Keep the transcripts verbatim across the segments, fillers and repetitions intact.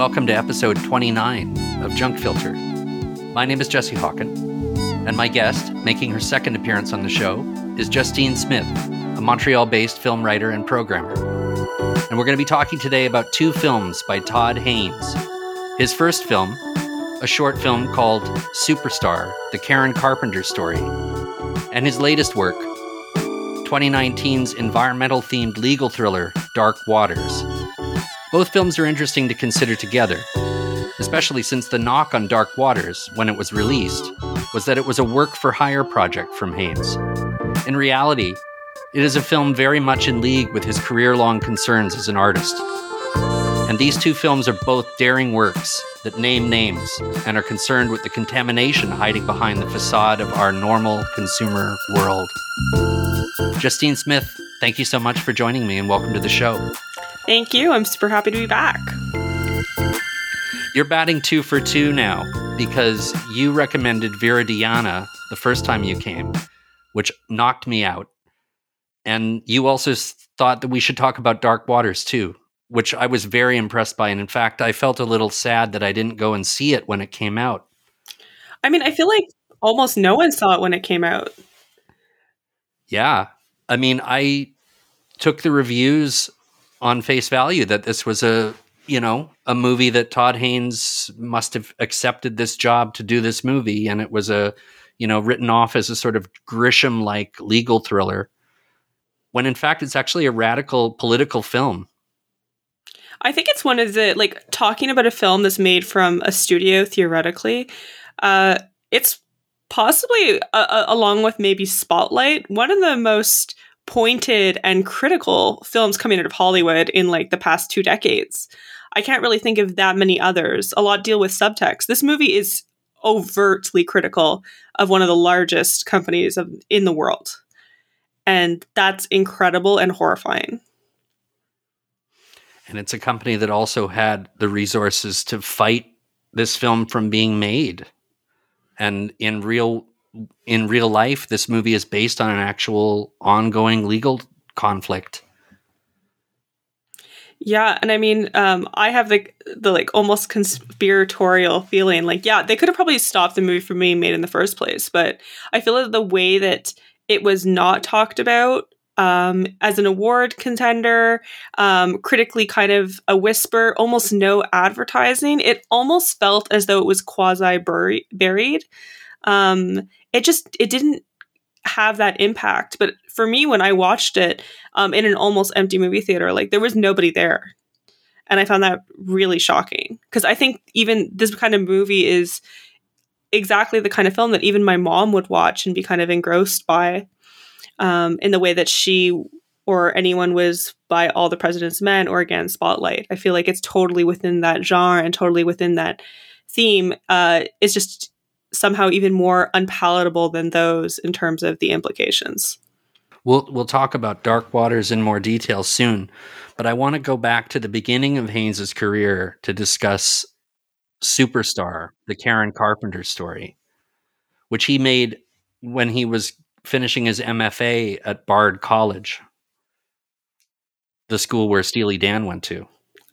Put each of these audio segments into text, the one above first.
welcome to episode twenty-nine of Junk Filter. My name is Jesse Hawken, and my guest, making her second appearance on the show, is Justine Smith, a Montreal-based film writer and programmer. And we're going to be talking today about two films by Todd Haynes. His first film, a short film called Superstar, the Karen Carpenter Story, and his latest work, twenty nineteen's environmental-themed legal thriller, Dark Waters. Both films are interesting to consider together, especially since the knock on Dark Waters, when it was released, was that it was a work-for-hire project from Haynes. In reality, it is a film very much in league with his career-long concerns as an artist. And these two films are both daring works that name names and are concerned with the contamination hiding behind the facade of our normal consumer world. Justine Smith, thank you so much for joining me and welcome to the show. Thank you. I'm super happy to be back. You're batting two for two now because you recommended Viridiana the first time you came, which knocked me out. And you also thought that we should talk about Dark Waters too, which I was very impressed by. And in fact, I felt a little sad that I didn't go and see it when it came out. I mean, I feel like almost no one saw it when it came out. Yeah. I mean, I took the reviews on face value that this was a, you know, a movie that Todd Haynes must have accepted this job to do this movie. And it was a, you know, written off as a sort of Grisham-like legal thriller, when in fact it's actually a radical political film. I think it's one of the, like, talking about a film that's made from a studio, theoretically, uh, it's possibly, uh, along with maybe Spotlight, one of the most pointed and critical films coming out of Hollywood in, like, the past two decades. I can't really think of that many others. A lot deal with subtext. This movie is overtly critical of one of the largest companies of, in the world. And that's incredible and horrifying. And it's a company that also had the resources to fight this film from being made. And in real in real life, this movie is based on an actual ongoing legal conflict. Yeah, and I mean, um, I have the the like almost conspiratorial feeling. Like, yeah, they could have probably stopped the movie from being made in the first place, but I feel that the way that it was not talked about um, as an award contender, um, critically kind of a whisper, almost no advertising. It almost felt as though it was quasi buried. Um, it just, it didn't have that impact. But for me, when I watched it um, in an almost empty movie theater, like there was nobody there. And I found that really shocking because I think even this kind of movie is exactly the kind of film that even my mom would watch and be kind of engrossed by. Um, in the way that she or anyone was by All the President's Men or again Spotlight. I feel like it's totally within that genre and totally within that theme. Uh, it's just somehow even more unpalatable than those in terms of the implications. We'll we'll talk about Dark Waters in more detail soon, but I want to go back to the beginning of Haynes' career to discuss Superstar, the Karen Carpenter Story, which he made when he was finishing his M F A at Bard College, the school where Steely Dan went to.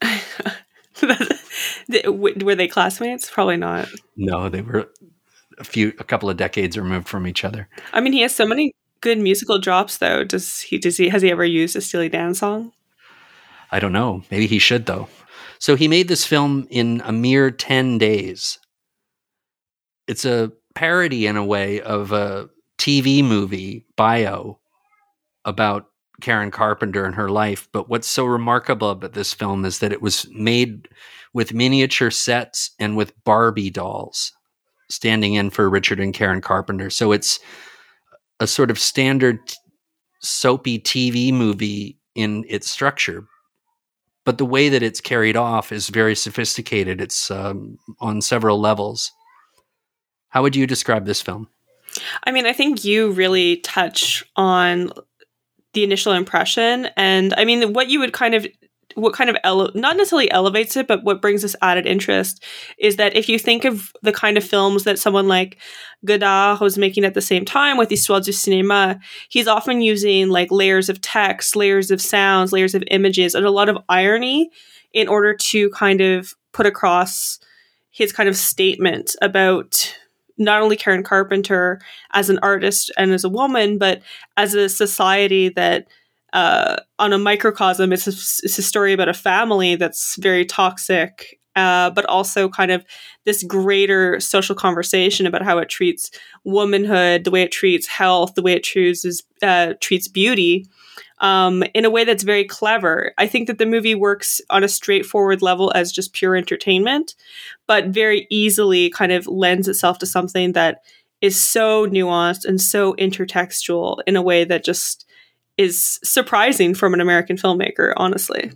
Were they classmates? Probably not. No, they were a few, a couple of decades removed from each other. I mean, he has so many good musical drops, though. Does he? Does he? Has he ever used a Steely Dan song? I don't know. Maybe he should, though. So he made this film in a mere ten days. It's a parody, in a way, of a T V movie bio about Karen Carpenter and her life. But what's so remarkable about this film is that it was made with miniature sets and with Barbie dolls standing in for Richard and Karen Carpenter. So it's a sort of standard soapy T V movie in its structure. But the way that it's carried off is very sophisticated. It's um, on several levels. How would you describe this film? I mean, I think you really touch on the initial impression. And I mean, what you would kind of, what kind of, ele- not necessarily elevates it, but what brings this added interest is that if you think of the kind of films that someone like Godard was making at the same time with Histoire du Cinéma, he's often using like layers of text, layers of sounds, layers of images, and a lot of irony in order to kind of put across his kind of statement about not only Karen Carpenter as an artist and as a woman, but as a society that uh, on a microcosm, it's a, it's a story about a family that's very toxic, uh, but also kind of this greater social conversation about how it treats womanhood, the way it treats health, the way it chooses, uh, treats beauty. Um, in a way that's very clever. I think that the movie works on a straightforward level as just pure entertainment, but very easily kind of lends itself to something that is so nuanced and so intertextual in a way that just is surprising from an American filmmaker, honestly.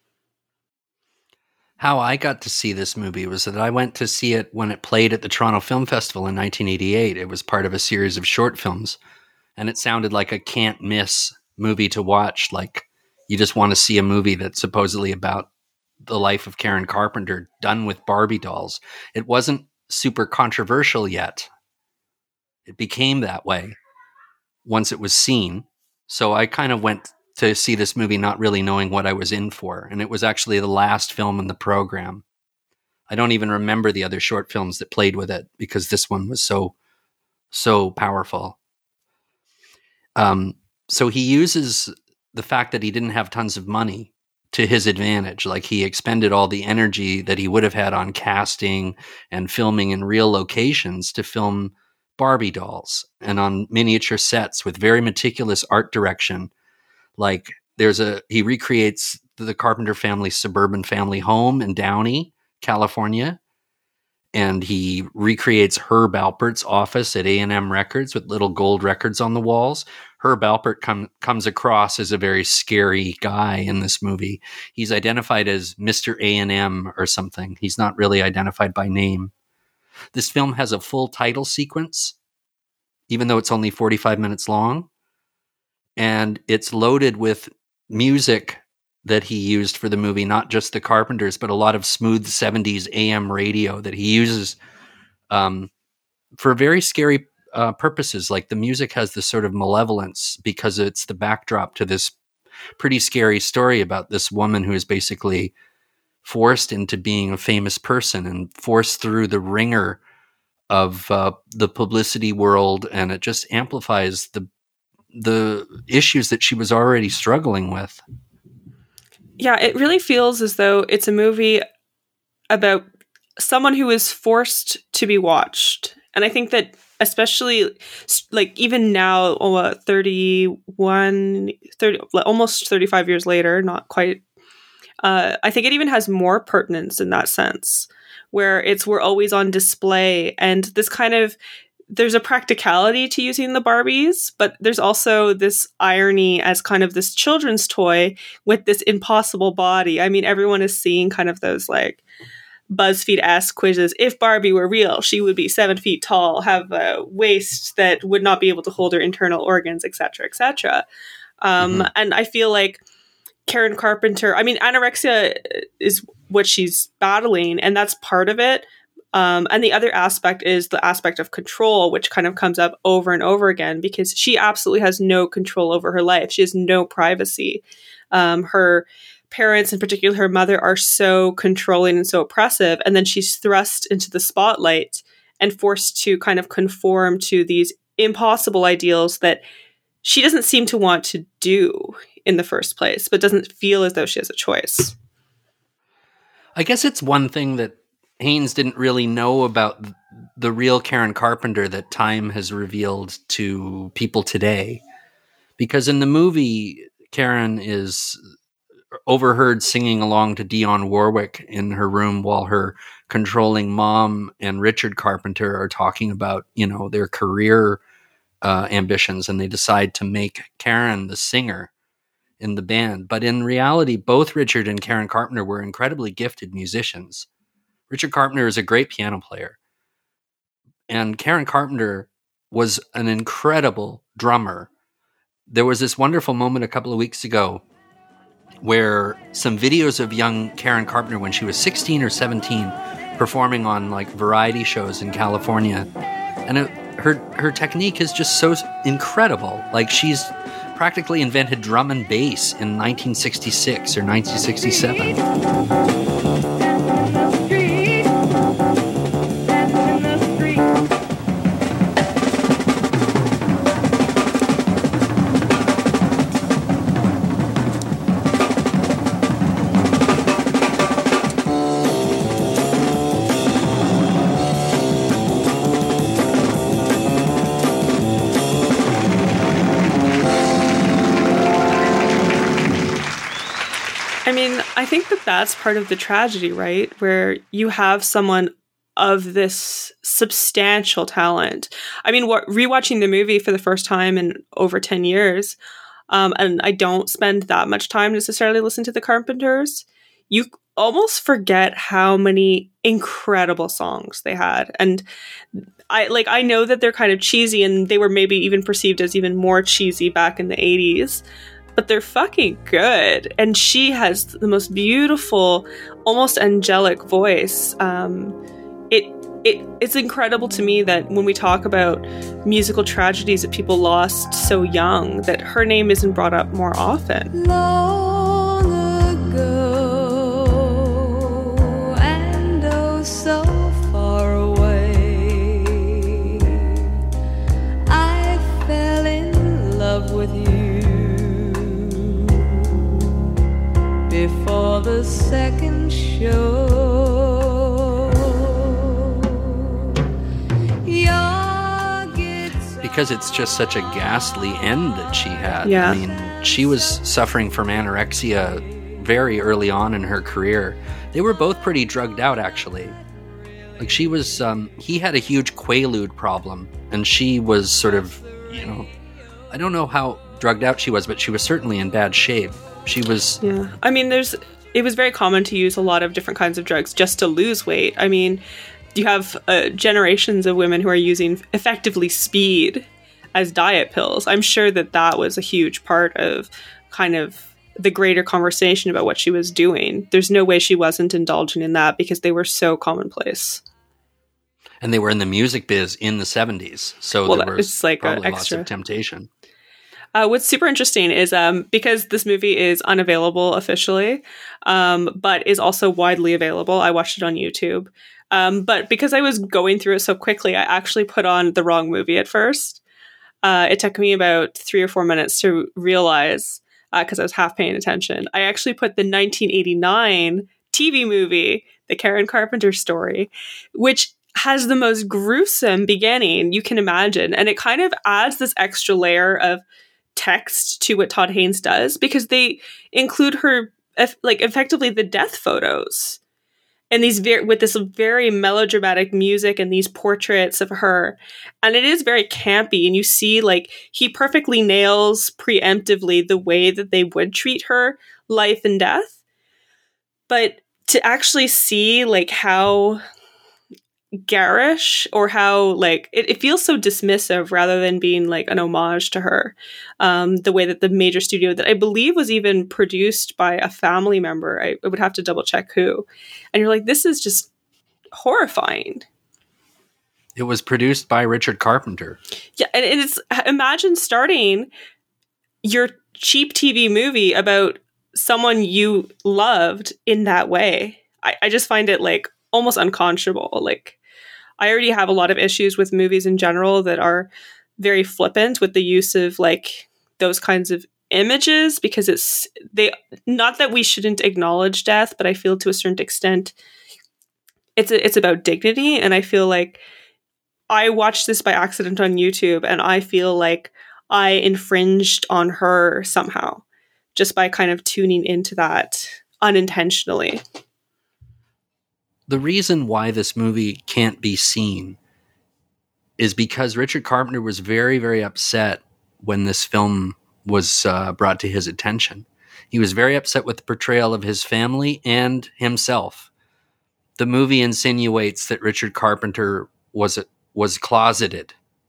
How I got to see this movie was that I went to see it when it played at the Toronto Film Festival in nineteen eighty-eight. It was part of a series of short films, and it sounded like a can't miss movie to watch. Like, you just want to see a movie that's supposedly about the life of Karen Carpenter done with Barbie dolls. It wasn't super controversial yet. It became that way once it was seen. So I kind of went to see this movie not really knowing what I was in for. And it was actually the last film in the program. I don't even remember the other short films that played with it because this one was so, so powerful. Um, So he uses the fact that he didn't have tons of money to his advantage. Like, he expended all the energy that he would have had on casting and filming in real locations to film Barbie dolls and on miniature sets with very meticulous art direction. Like, there's a, he recreates the Carpenter family's suburban family home in Downey, California. And he recreates Herb Alpert's office at A and M Records with little gold records on the walls. Herb Alpert com- comes across as a very scary guy in this movie. He's identified as Mister A and M or something. He's not really identified by name. This film has a full title sequence, even though it's only forty-five minutes long. And it's loaded with music that he used for the movie, not just the Carpenters, but a lot of smooth seventies A M radio that he uses um, for very scary uh, purposes. Like, the music has this sort of malevolence because it's the backdrop to this pretty scary story about this woman who is basically forced into being a famous person and forced through the ringer of uh, the publicity world. And it just amplifies the the issues that she was already struggling with. Yeah, it really feels as though it's a movie about someone who is forced to be watched. And I think that especially, like, even now, oh, thirty-one, thirty, almost thirty-five years later, not quite, uh, I think it even has more pertinence in that sense, where it's, we're always on display. And this kind of, there's a practicality to using the Barbies, but there's also this irony as kind of this children's toy with this impossible body. I mean, everyone is seeing kind of those like BuzzFeed-esque quizzes. If Barbie were real, she would be seven feet tall, have a waist that would not be able to hold her internal organs, et cetera, et cetera. Um, mm-hmm. And I feel like Karen Carpenter, I mean, anorexia is what she's battling, and that's part of it. Um, and the other aspect is the aspect of control, which kind of comes up over and over again, because she absolutely has no control over her life. She has no privacy. Um, her parents, in particular her mother, are so controlling and so oppressive. And then she's thrust into the spotlight and forced to kind of conform to these impossible ideals that she doesn't seem to want to do in the first place, but doesn't feel as though she has a choice. I guess it's one thing that Haynes didn't really know about the real Karen Carpenter that time has revealed to people today. Because in the movie, Karen is overheard singing along to Dionne Warwick in her room while her controlling mom and Richard Carpenter are talking about, you know, their career uh, ambitions, and they decide to make Karen the singer in the band. But in reality, both Richard and Karen Carpenter were incredibly gifted musicians. Richard Carpenter is a great piano player, and Karen Carpenter was an incredible drummer. There was this wonderful moment a couple of weeks ago where some videos of young Karen Carpenter when she was sixteen or seventeen performing on like variety shows in California. And it, her her technique is just so incredible. Like, she's practically invented drum and bass in nineteen sixty-six or nineteen sixty-seven. mean, I think that that's part of the tragedy, right? Where you have someone of this substantial talent. I mean, what, rewatching the movie for the first time in over ten years, um, and I don't spend that much time necessarily listening to the Carpenters, you almost forget how many incredible songs they had. And I like I know that they're kind of cheesy, and they were maybe even perceived as even more cheesy back in the eighties, but they're fucking good. And she has the most beautiful, almost angelic voice. Um, it it it's incredible to me that when we talk about musical tragedies that people lost so young, that her name isn't brought up more often. Long ago, and oh so far away, I fell in love with you before the second show. Because it's just such a ghastly end that she had. Yeah. I mean, she was suffering from anorexia very early on in her career. They were both pretty drugged out, actually. Like, she was, um, he had a huge Quaalude problem, and she was sort of, you know, I don't know how drugged out she was, but she was certainly in bad shape. She was... Yeah. I mean, there's, it was very common to use a lot of different kinds of drugs just to lose weight. I mean, you have uh, generations of women who are using effectively speed as diet pills. I'm sure that that was a huge part of kind of the greater conversation about what she was doing. There's no way she wasn't indulging in that because they were so commonplace. And they were in the music biz in the seventies. So well, there was it's like probably lots extra of temptation. Uh, what's super interesting is um, because this movie is unavailable officially, um, but is also widely available. I watched it on YouTube. Um, but because I was going through it so quickly, I actually put on the wrong movie at first. Uh, it took me about three or four minutes to realize, because uh, I was half paying attention. I actually put the nineteen eighty-nine T V movie, The Karen Carpenter Story, which has the most gruesome beginning you can imagine. And it kind of adds this extra layer of text to what Todd Haynes does, because they include her, like, effectively the death photos. And these very, with this very melodramatic music and these portraits of her. And it is very campy. And you see, like, he perfectly nails preemptively the way that they would treat her life and death. But to actually see, like, how garish, or how, like, it, it feels so dismissive rather than being like an homage to her. Um, the way that the major studio, that I believe was even produced by a family member, I, I would have to double check who. And you're like, this is just horrifying. It was produced by Richard Carpenter. Yeah, and it's, imagine starting your cheap T V movie about someone you loved in that way. I, I just find it, like, almost unconscionable. Like, I already have a lot of issues with movies in general that are very flippant with the use of, like, those kinds of images, because it's, they, not that we shouldn't acknowledge death, but I feel to a certain extent it's a, it's about dignity. And I feel like I watched this by accident on YouTube, and I feel like I infringed on her somehow just by kind of tuning into that unintentionally. The reason why this movie can't be seen is because Richard Carpenter was very, very upset when this film was uh, brought to his attention. He was very upset with the portrayal of his family and himself. The movie insinuates that Richard Carpenter was was closeted.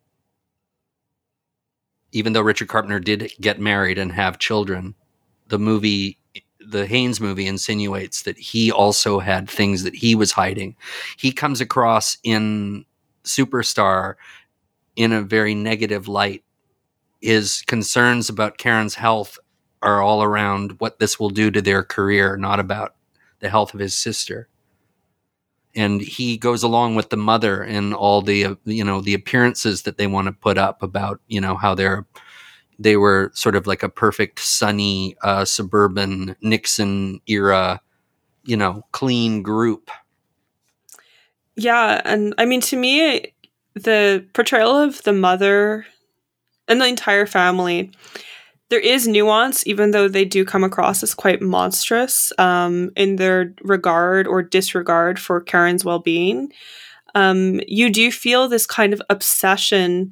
Even though Richard Carpenter did get married and have children, the movie... the Haynes movie insinuates that he also had things that he was hiding. He comes across in Superstar in a very negative light. His concerns about Karen's health are all around what this will do to their career, not about the health of his sister. And he goes along with the mother and all the, uh, you know, the appearances that they want to put up about, you know, how they're, they were sort of like a perfect, sunny, uh, suburban Nixon era, you know, clean group. Yeah. And I mean, to me, the portrayal of the mother and the entire family, there is nuance, even though they do come across as quite monstrous um, in their regard or disregard for Karen's well-being. Um, you do feel this kind of obsession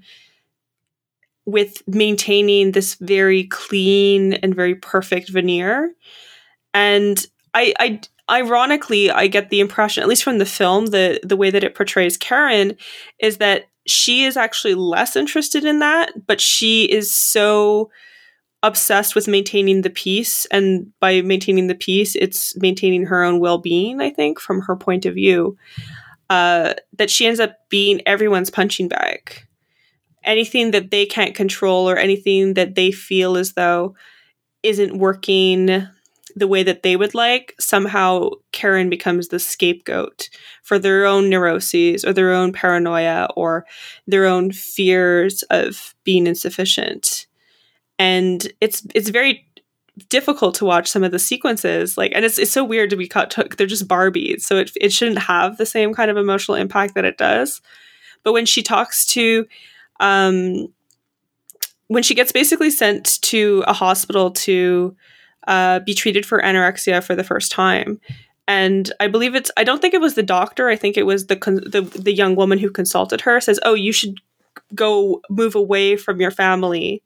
with maintaining this very clean and very perfect veneer. And I, I ironically, I get the impression, at least from the film, the the way that it portrays Karen, is that she is actually less interested in that, but she is so obsessed with maintaining the peace. And by maintaining the peace, it's maintaining her own well-being, I think, from her point of view, uh, that she ends up being everyone's punching bag. Anything that they can't control or anything that they feel as though isn't working the way that they would like, somehow Karen becomes the scapegoat for their own neuroses or their own paranoia or their own fears of being insufficient. And it's it's very difficult to watch some of the sequences, like, and it's it's so weird to be cut. To, they're just Barbies, so it it shouldn't have the same kind of emotional impact that it does. But when she talks to Um, when she gets basically sent to a hospital to uh, be treated for anorexia for the first time, and I believe it's, I don't think it was the doctor, I think it was the con- the, the young woman who consulted her, says, oh, you should go move away from your family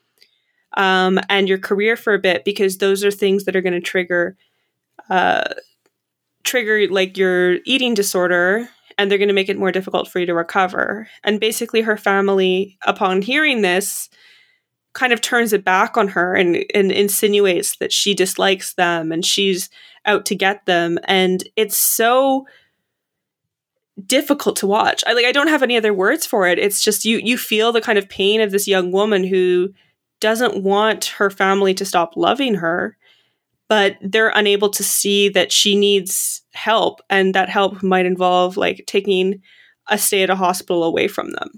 um, and your career for a bit, because those are things that are going to trigger uh, trigger like your eating disorder, and they're going to make it more difficult for you to recover. And basically her family, upon hearing this, kind of turns it back on her and, and insinuates that she dislikes them and she's out to get them. And it's so difficult to watch. I like, I don't have any other words for it. It's just, you, you feel the kind of pain of this young woman who doesn't want her family to stop loving her, but they're unable to see that she needs help, and that help might involve like taking a stay at a hospital away from them.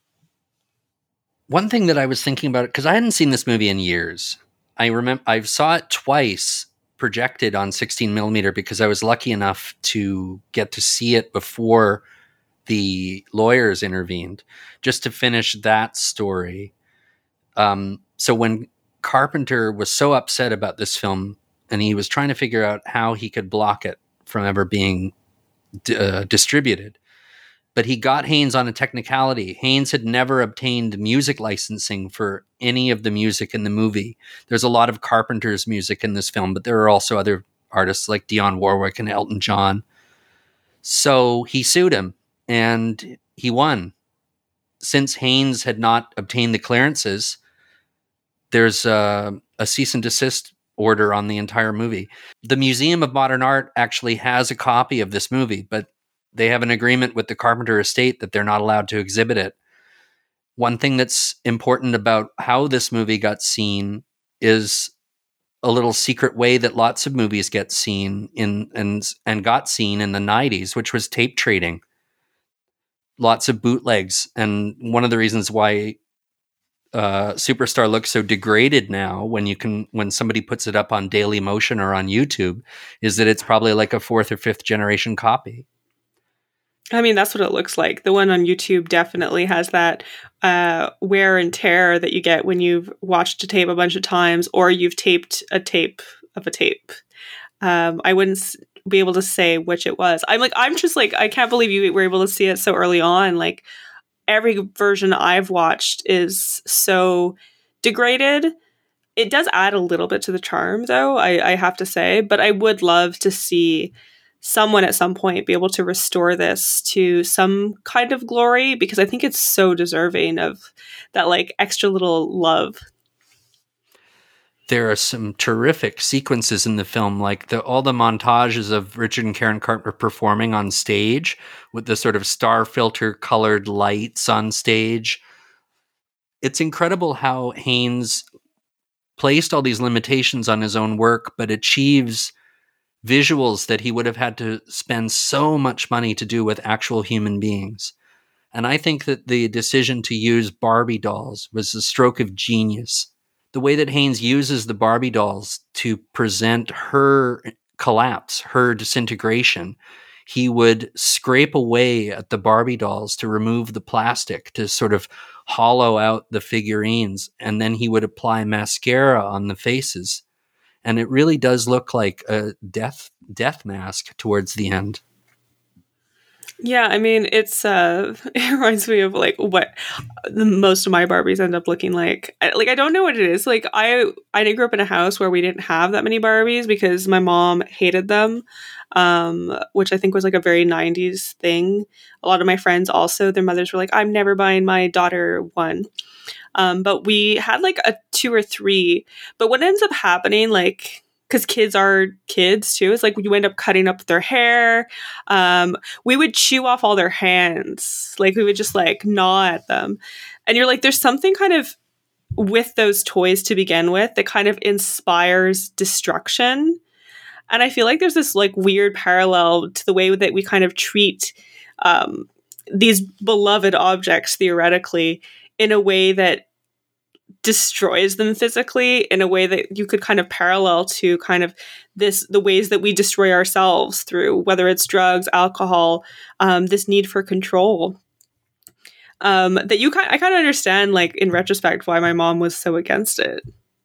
One thing that I was thinking about, because I hadn't seen this movie in years. I remember I saw it twice projected on sixteen millimeter because I was lucky enough to get to see it before the lawyers intervened, just to finish that story. Um, so when Carpenter was so upset about this film, and he was trying to figure out how he could block it from ever being uh, distributed. But he got Haynes on a technicality. Haynes had never obtained music licensing for any of the music in the movie. There's a lot of Carpenter's music in this film, but there are also other artists like Dionne Warwick and Elton John. So he sued him, and he won. Since Haynes had not obtained the clearances, there's a, a cease and desist order on the entire movie. The Museum of Modern Art actually has a copy of this movie, but they have an agreement with the Carpenter estate that they're not allowed to exhibit it. One thing that's important about how this movie got seen is a little secret way that lots of movies get seen in and and got seen in the nineties, which was tape trading. Lots of bootlegs, and one of the reasons why Uh, Superstar looks so degraded now when you can when somebody puts it up on Daily Motion or on YouTube is that it's probably like a fourth or fifth generation copy. I mean, that's what it looks like. The one on YouTube definitely has that uh, wear and tear that you get when you've watched a tape a bunch of times, or you've taped a tape of a tape. Um, I wouldn't s- be able to say which it was. I'm like, I'm just like, I can't believe you were able to see it so early on. Like, every version I've watched is so degraded. It does add a little bit to the charm, though, I, I have to say. But I would love to see someone at some point be able to restore this to some kind of glory, because I think it's so deserving of that, like, extra little love. There are some terrific sequences in the film, like the all the montages of Richard and Karen Carpenter performing on stage with the sort of star filter colored lights on stage. It's incredible how Haynes placed all these limitations on his own work, but achieves visuals that he would have had to spend so much money to do with actual human beings. And I think that the decision to use Barbie dolls was a stroke of genius. The way that Haynes uses the Barbie dolls to present her collapse, her disintegration, he would scrape away at the Barbie dolls to remove the plastic, to sort of hollow out the figurines, and then he would apply mascara on the faces. And it really does look like a death death mask towards the end. Yeah, I mean, it's uh it reminds me of like what the most of my Barbies end up looking like. I, like I don't know what it is. Like I I grew up in a house where we didn't have that many Barbies because my mom hated them, um, which I think was like a very nineties thing. A lot of my friends also, their mothers were like, "I'm never buying my daughter one." Um, but we had like a two or three. But what ends up happening, like, because kids are kids too, it's like you end up cutting up their hair. Um, we would chew off all their hands. Like we would just like gnaw at them. And you're like, there's something kind of with those toys to begin with that kind of inspires destruction. And I feel like there's this like weird parallel to the way that we kind of treat um, these beloved objects theoretically in a way that destroys them physically, in a way that you could kind of parallel to kind of this, the ways that we destroy ourselves through, whether it's drugs, alcohol, um, this need for control. Um, that you kind, I kind of understand, like in retrospect, why my mom was so against it.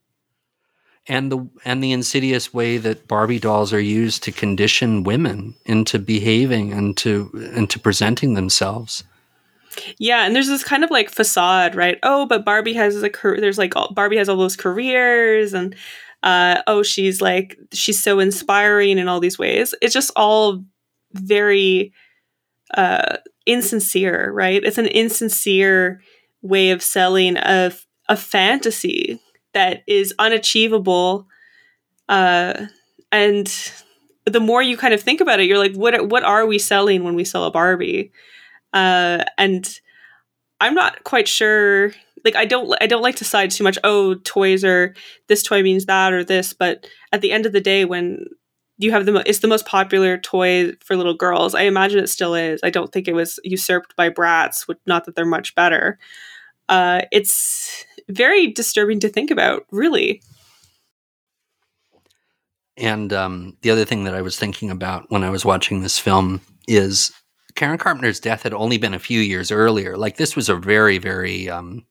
And the and the insidious way that Barbie dolls are used to condition women into behaving and to and to presenting themselves. Yeah, and there's this kind of like facade, right? Oh, but Barbie has a career. There's like all, Barbie has all those careers, and uh, oh, she's like she's so inspiring in all these ways. It's just all very uh, insincere, right? It's an insincere way of selling a a fantasy that is unachievable, uh, and the more you kind of think about it, you're like, what what are we selling when we sell a Barbie? Uh, and I'm not quite sure. Like, I don't, I don't like to side too much. Oh, toys are this toy means that or this. But at the end of the day, when you have the, mo- it's the most popular toy for little girls. I imagine it still is. I don't think it was usurped by Bratz. Which, not that they're much better. Uh, it's very disturbing to think about, really. And um, the other thing that I was thinking about when I was watching this film is Karen Carpenter's death had only been a few years earlier. Like this was a very, very, um,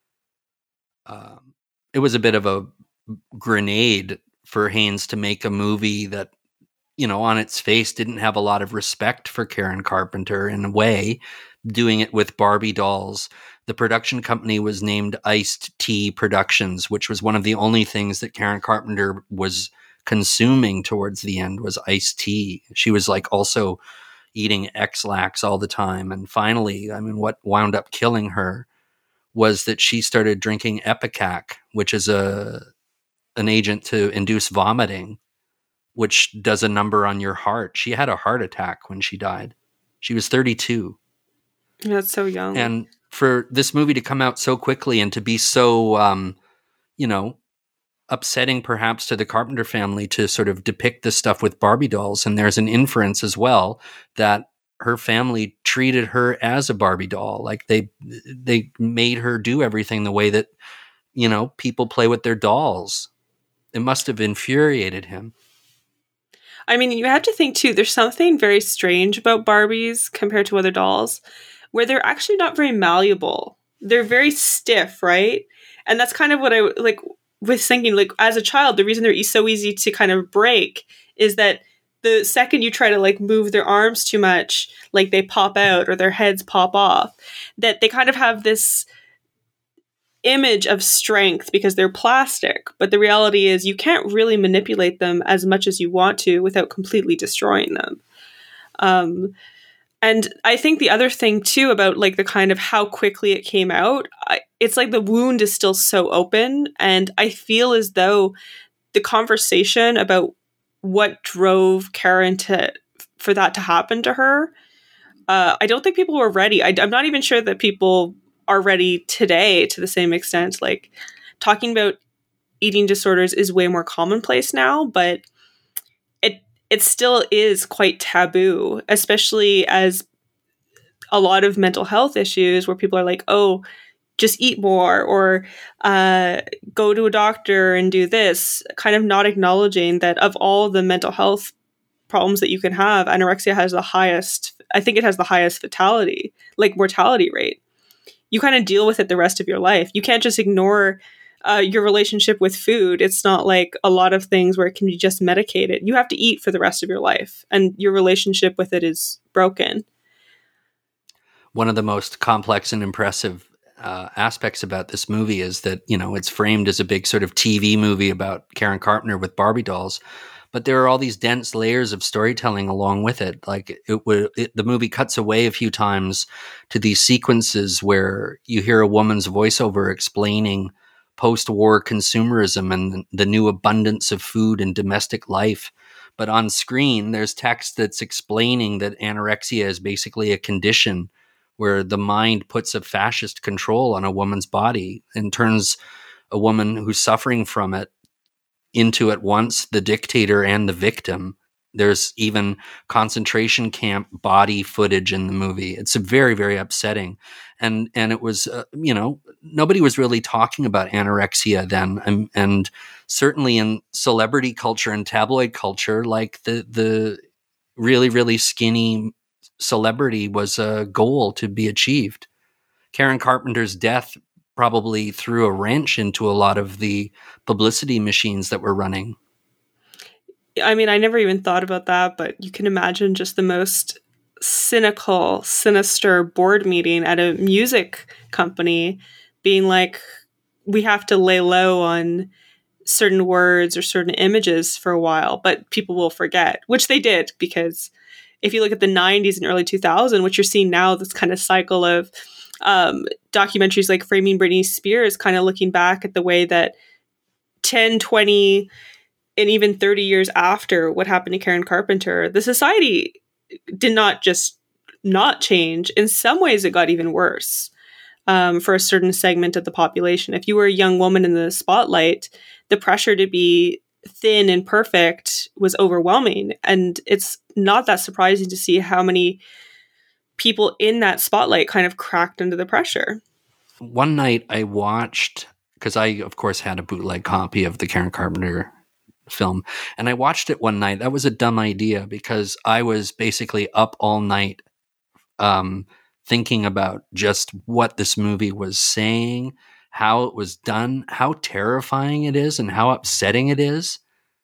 uh, it was a bit of a grenade for Haynes to make a movie that, you know, on its face didn't have a lot of respect for Karen Carpenter in a way, doing it with Barbie dolls. The production company was named Iced Tea Productions, which was one of the only things that Karen Carpenter was consuming towards the end was iced tea. She was like also eating X-Lax all the time. And finally, I mean, what wound up killing her was that she started drinking Epicac, which is a an agent to induce vomiting, which does a number on your heart. She had a heart attack when she died. She was thirty-two. That's so young. And for this movie to come out so quickly and to be so, um, you know, upsetting perhaps to the Carpenter family to sort of depict this stuff with Barbie dolls. And there's an inference as well that her family treated her as a Barbie doll. Like they, they made her do everything the way that, you know, people play with their dolls. It must have infuriated him. I mean, you have to think too, there's something very strange about Barbies compared to other dolls where they're actually not very malleable. They're very stiff, right? And that's kind of what I like was thinking, like as a child, the reason they're so easy to kind of break is that the second you try to like move their arms too much, like they pop out or their heads pop off, that they kind of have this image of strength because they're plastic. But the reality is you can't really manipulate them as much as you want to without completely destroying them. Um, and I think the other thing too about like the kind of how quickly it came out, I, it's like the wound is still so open. And I feel as though the conversation about what drove Karen to, for that to happen to her, uh, I don't think people were ready. I, I'm not even sure that people are ready today to the same extent. Like talking about eating disorders is way more commonplace now, but it it still is quite taboo, especially as a lot of mental health issues where people are like, oh, just eat more or uh, go to a doctor and do this, kind of not acknowledging that of all the mental health problems that you can have, anorexia has the highest, I think it has the highest fatality, like mortality rate. you kind of deal with it the rest of your life. You can't just ignore uh, your relationship with food. It's not like a lot of things where it can be just medicated. You have to eat for the rest of your life, and your relationship with it is broken. One of the most complex and impressive uh, aspects about this movie is that, you know, it's framed as a big sort of T V movie about Karen Carpenter with Barbie dolls, but there are all these dense layers of storytelling along with it. Like it would, it, the movie cuts away a few times to these sequences where you hear a woman's voiceover explaining post-war consumerism and the new abundance of food and domestic life. But on screen, there's text that's explaining that anorexia is basically a condition where the mind puts a fascist control on a woman's body and turns a woman who's suffering from it into at once the dictator and the victim. There's even concentration camp body footage in the movie. It's a very, very upsetting. And and it was, uh, you know, nobody was really talking about anorexia then. And, and certainly in celebrity culture and tabloid culture, like the the really, really skinny celebrity was a goal to be achieved. Karen Carpenter's death probably threw a wrench into a lot of the publicity machines that were running. I mean, I never even thought about that, but you can imagine just the most cynical, sinister board meeting at a music company being like, we have to lay low on certain words or certain images for a while, but people will forget, which they did, because if you look at the nineties and early two thousands, what you're seeing now, this kind of cycle of um, documentaries like Framing Britney Spears, kind of looking back at the way that ten, twenty, and even thirty years after what happened to Karen Carpenter, the society did not just not change. In some ways, it got even worse um, for a certain segment of the population. If you were a young woman in the spotlight, the pressure to be thin and perfect was overwhelming. And it's not that surprising to see how many people in that spotlight kind of cracked under the pressure. One night I watched, because I, of course, had a bootleg copy of the Karen Carpenter film, and I watched it one night. That was a dumb idea because I was basically up all night um, thinking about just what this movie was saying, how it was done, how terrifying it is, and how upsetting it is.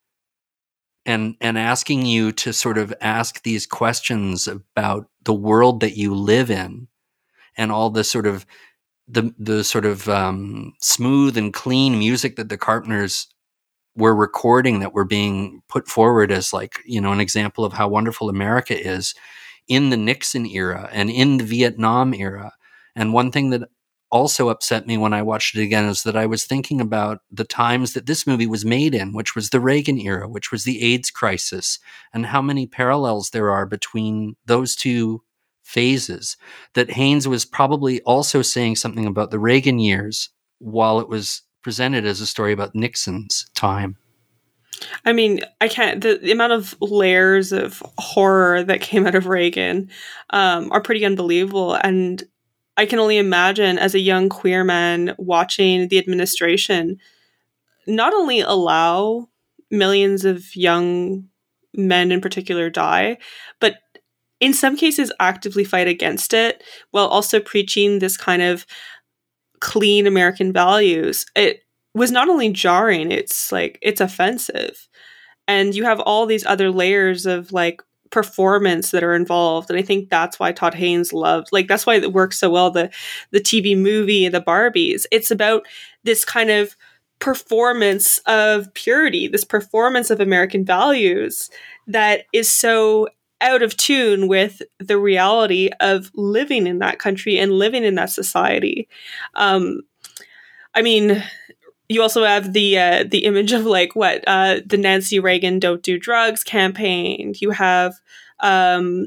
And and asking you to sort of ask these questions about the world that you live in, and all the sort of the the sort of um, smooth and clean music that the Carpenters were recording, that were being put forward as, like, you know, an example of how wonderful America is in the Nixon era and in the Vietnam era. And one thing that also upset me when I watched it again is that I was thinking about the times that this movie was made in, which was the Reagan era, which was the AIDS crisis, and how many parallels there are between those two phases. That Haynes was probably also saying something about the Reagan years while it was presented as a story about Nixon's time. I mean, I can't, the, the amount of layers of horror that came out of Reagan um, are pretty unbelievable. And I can only imagine, as a young queer man watching the administration not only allow millions of young men in particular die, but in some cases actively fight against it, while also preaching this kind of clean American values. It was not only jarring, it's like, it's offensive. And you have all these other layers of like performance that are involved. And I think that's why Todd Haynes loved, like, that's why it works so well, the the T V movie, the Barbies. It's about this kind of performance of purity, this performance of American values that is so out of tune with the reality of living in that country and living in that society. Um, I mean, you also have the uh, the image of like what uh, the Nancy Reagan "Don't Do Drugs" campaign. You have um,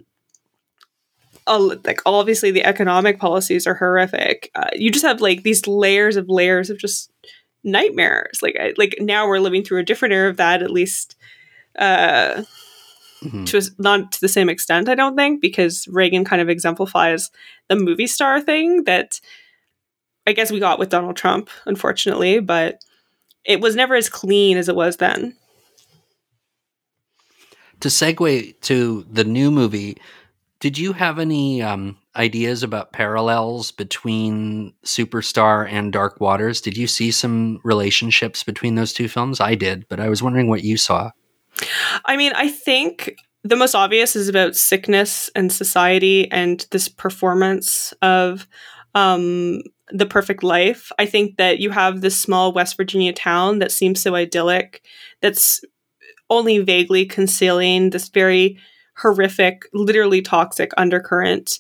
a, like obviously the economic policies are horrific. Uh, you just have like these layers of layers of just nightmares. Like I, like now we're living through a different era of that, at least uh, mm-hmm. to not to the same extent, I don't think, because Reagan kind of exemplifies the movie star thing that I guess we got with Donald Trump, unfortunately, but it was never as clean as it was then. To segue to the new movie, Did you have any um, ideas about parallels between Superstar and Dark Waters? Did you see some relationships between those two films? I did, but I was wondering what you saw. I mean, I think the most obvious is about sickness and society and this performance of um, the perfect life. I think that you have this small West Virginia town that seems so idyllic, that's only vaguely concealing this very horrific, literally toxic undercurrent.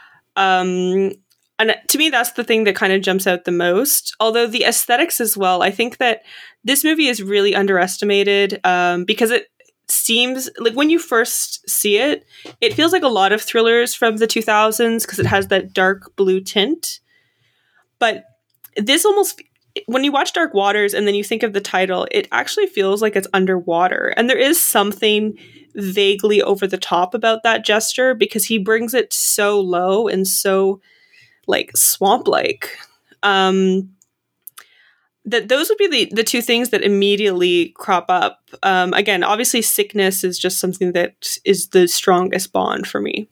Um, and to me, that's the thing that kind of jumps out the most. Although the aesthetics as well, I think that this movie is really underestimated um, because it seems like when you first see it, it feels like a lot of thrillers from the two thousands because it has that dark blue tint. But this almost, when you watch Dark Waters and then you think of the title, it actually feels like it's underwater. And there is something vaguely over the top about that gesture because he brings it so low and so like swamp-like. Um, that those would be the, the two things that immediately crop up. Um, again, obviously sickness is just something that is the strongest bond for me.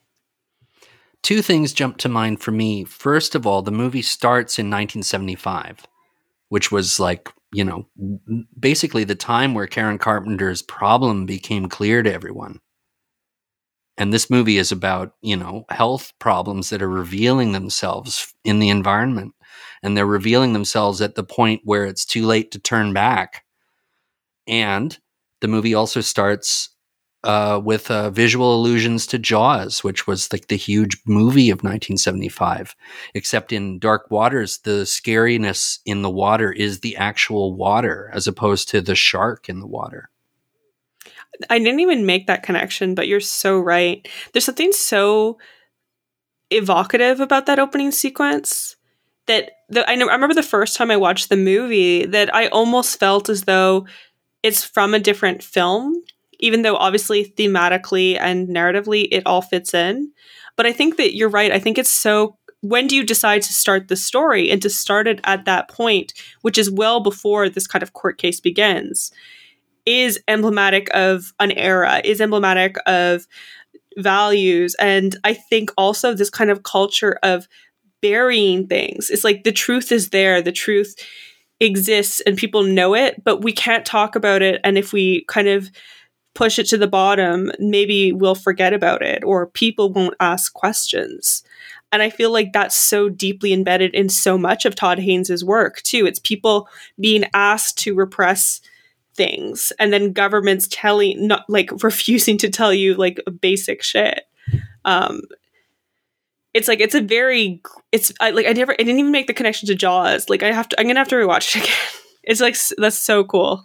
Two things jump to mind for me. First of all, the movie starts in nineteen seventy-five, which was like, you know, basically the time where Karen Carpenter's problem became clear to everyone. And this movie is about, you know, health problems that are revealing themselves in the environment. And they're revealing themselves at the point where it's too late to turn back. And the movie also starts uh, with uh, visual allusions to Jaws, which was like the huge movie of nineteen seventy-five. Except in Dark Waters, the scariness in the water is the actual water as opposed to the shark in the water. I didn't even make that connection, but you're so right. There's something so evocative about that opening sequence that the, I, know, I remember the first time I watched the movie that I almost felt as though it's from a different film, even though obviously thematically and narratively it all fits in. But I think that you're right. I think it's so, when do you decide to start the story and to start it at that point, which is well before this kind of court case begins, is emblematic of an era, is emblematic of values. And I think also this kind of culture of burying things. It's like the truth is there, the truth exists and people know it, but we can't talk about it. And if we kind of push it to the bottom, maybe we'll forget about it or people won't ask questions. And I feel like that's so deeply embedded in so much of Todd Haynes' work too. It's people being asked to repress things and then governments telling, not like refusing to tell you like basic shit. Um, it's like, it's a very, it's I, like, I never, I didn't even make the connection to Jaws. Like I have to, I'm going to have to rewatch it again. It's like, that's so cool.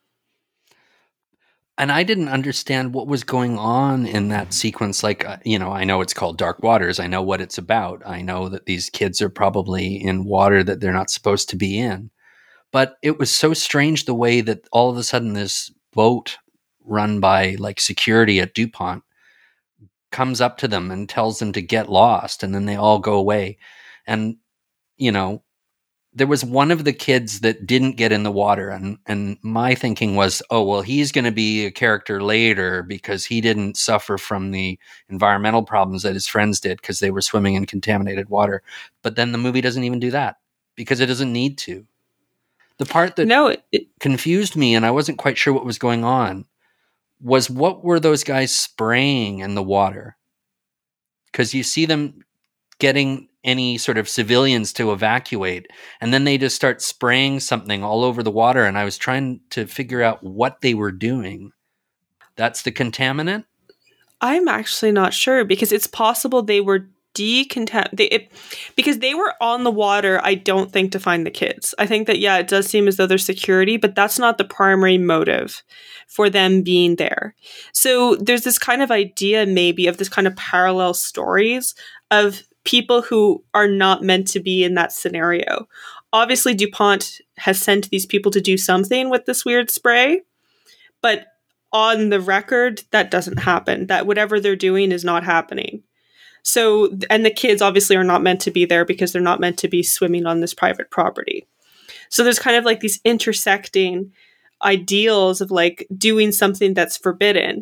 And I didn't understand what was going on in that sequence. Like, uh, you know, I know it's called Dark Waters. I know what it's about. I know that these kids are probably in water that they're not supposed to be in. But it was so strange the way that all of a sudden this boat run by like security at DuPont comes up to them and tells them to get lost. And then they all go away. And, you know, there was one of the kids that didn't get in the water. And, and my thinking was, oh, well, he's going to be a character later because he didn't suffer from the environmental problems that his friends did because they were swimming in contaminated water. But then the movie doesn't even do that because it doesn't need to. The part that no, it, it, confused me, and I wasn't quite sure what was going on, was what were those guys spraying in the water? Because you see them getting any sort of civilians to evacuate, and then they just start spraying something all over the water, and I was trying to figure out what they were doing. That's the contaminant? I'm actually not sure, because it's possible they were decontam they it, because they were on the water, I don't think, to find the kids. I think that, yeah, it does seem as though there's security, but that's not the primary motive for them being there. So there's this kind of idea maybe of this kind of parallel stories of people who are not meant to be in that scenario. Obviously, DuPont has sent these people to do something with this weird spray, but on the record, that doesn't happen. That whatever they're doing is not happening. So, and the kids obviously are not meant to be there because they're not meant to be swimming on this private property. So there's kind of like these intersecting ideals of like doing something that's forbidden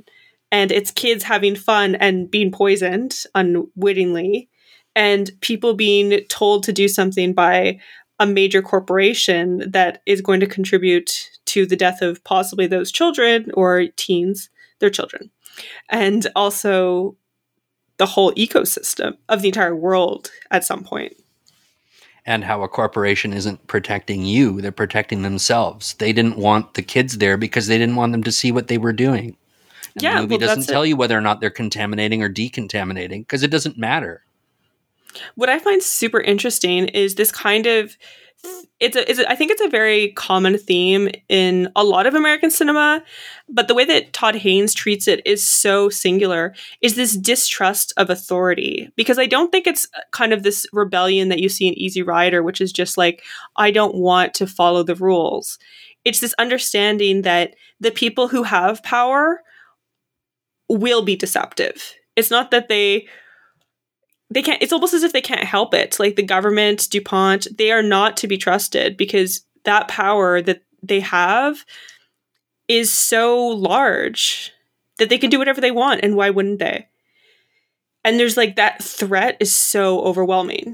and it's kids having fun and being poisoned unwittingly, and people being told to do something by a major corporation that is going to contribute to the death of possibly those children or teens, their children, and also the whole ecosystem of the entire world at some point. And how a corporation isn't protecting you, they're protecting themselves. They didn't want the kids there because they didn't want them to see what they were doing. And yeah, the movie well, doesn't tell it. you whether or not they're contaminating or decontaminating because it doesn't matter. What I find super interesting is this kind of it's a, it's a I think it's a very common theme in a lot of American cinema, but the way that Todd Haynes treats it is so singular, is this distrust of authority. Because I don't think it's kind of this rebellion that you see in Easy Rider, which is just like, I don't want to follow the rules. It's this understanding that the people who have power will be deceptive. It's not that they They can't, it's almost as if they can't help it. Like the government, DuPont, they are not to be trusted because that power that they have is so large that they can do whatever they want. And why wouldn't they? And there's like that threat is so overwhelming.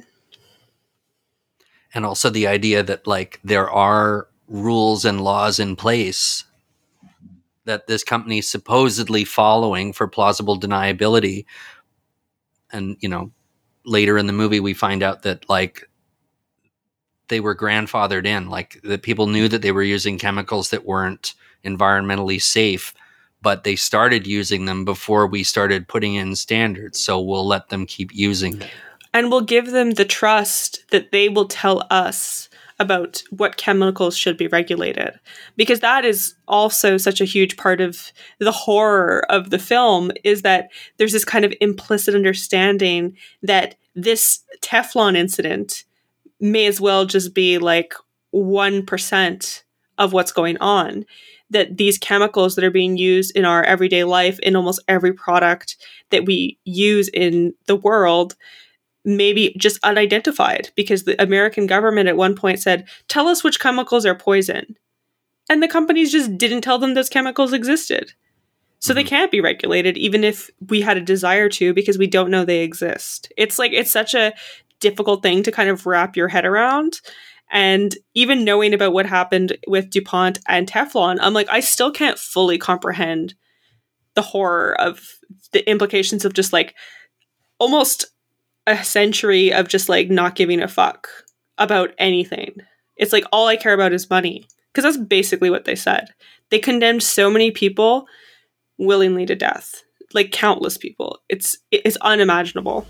And also the idea that like there are rules and laws in place that this company is supposedly following for plausible deniability. And, you know, later in the movie, we find out that like they were grandfathered in, like that people knew that they were using chemicals that weren't environmentally safe, but they started using them before we started putting in standards. So we'll let them keep using them. And we'll give them the trust that they will tell us about what chemicals should be regulated. Because that is also such a huge part of the horror of the film, is that there's this kind of implicit understanding that this Teflon incident may as well just be like one percent of what's going on. That these chemicals that are being used in our everyday life, in almost every product that we use in the world, maybe just unidentified, because the American government at one point said, tell us which chemicals are poison. And the companies just didn't tell them those chemicals existed. So mm-hmm. they can't be regulated, even if we had a desire to, because we don't know they exist. It's like, it's such a difficult thing to kind of wrap your head around. And even knowing about what happened with DuPont and Teflon, I'm like, I still can't fully comprehend the horror of the implications of just like almost a century of just like not giving a fuck about anything. It's like, all I care about is money. Because that's basically what they said. They condemned so many people willingly to death. Like countless people. It's it's unimaginable.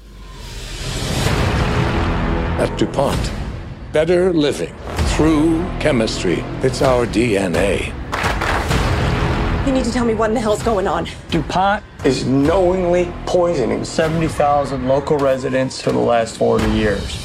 At DuPont, better living through chemistry. It's our D N A. You need to tell me what in the hell's going on. DuPont is knowingly poisoning seventy thousand local residents for the last forty years.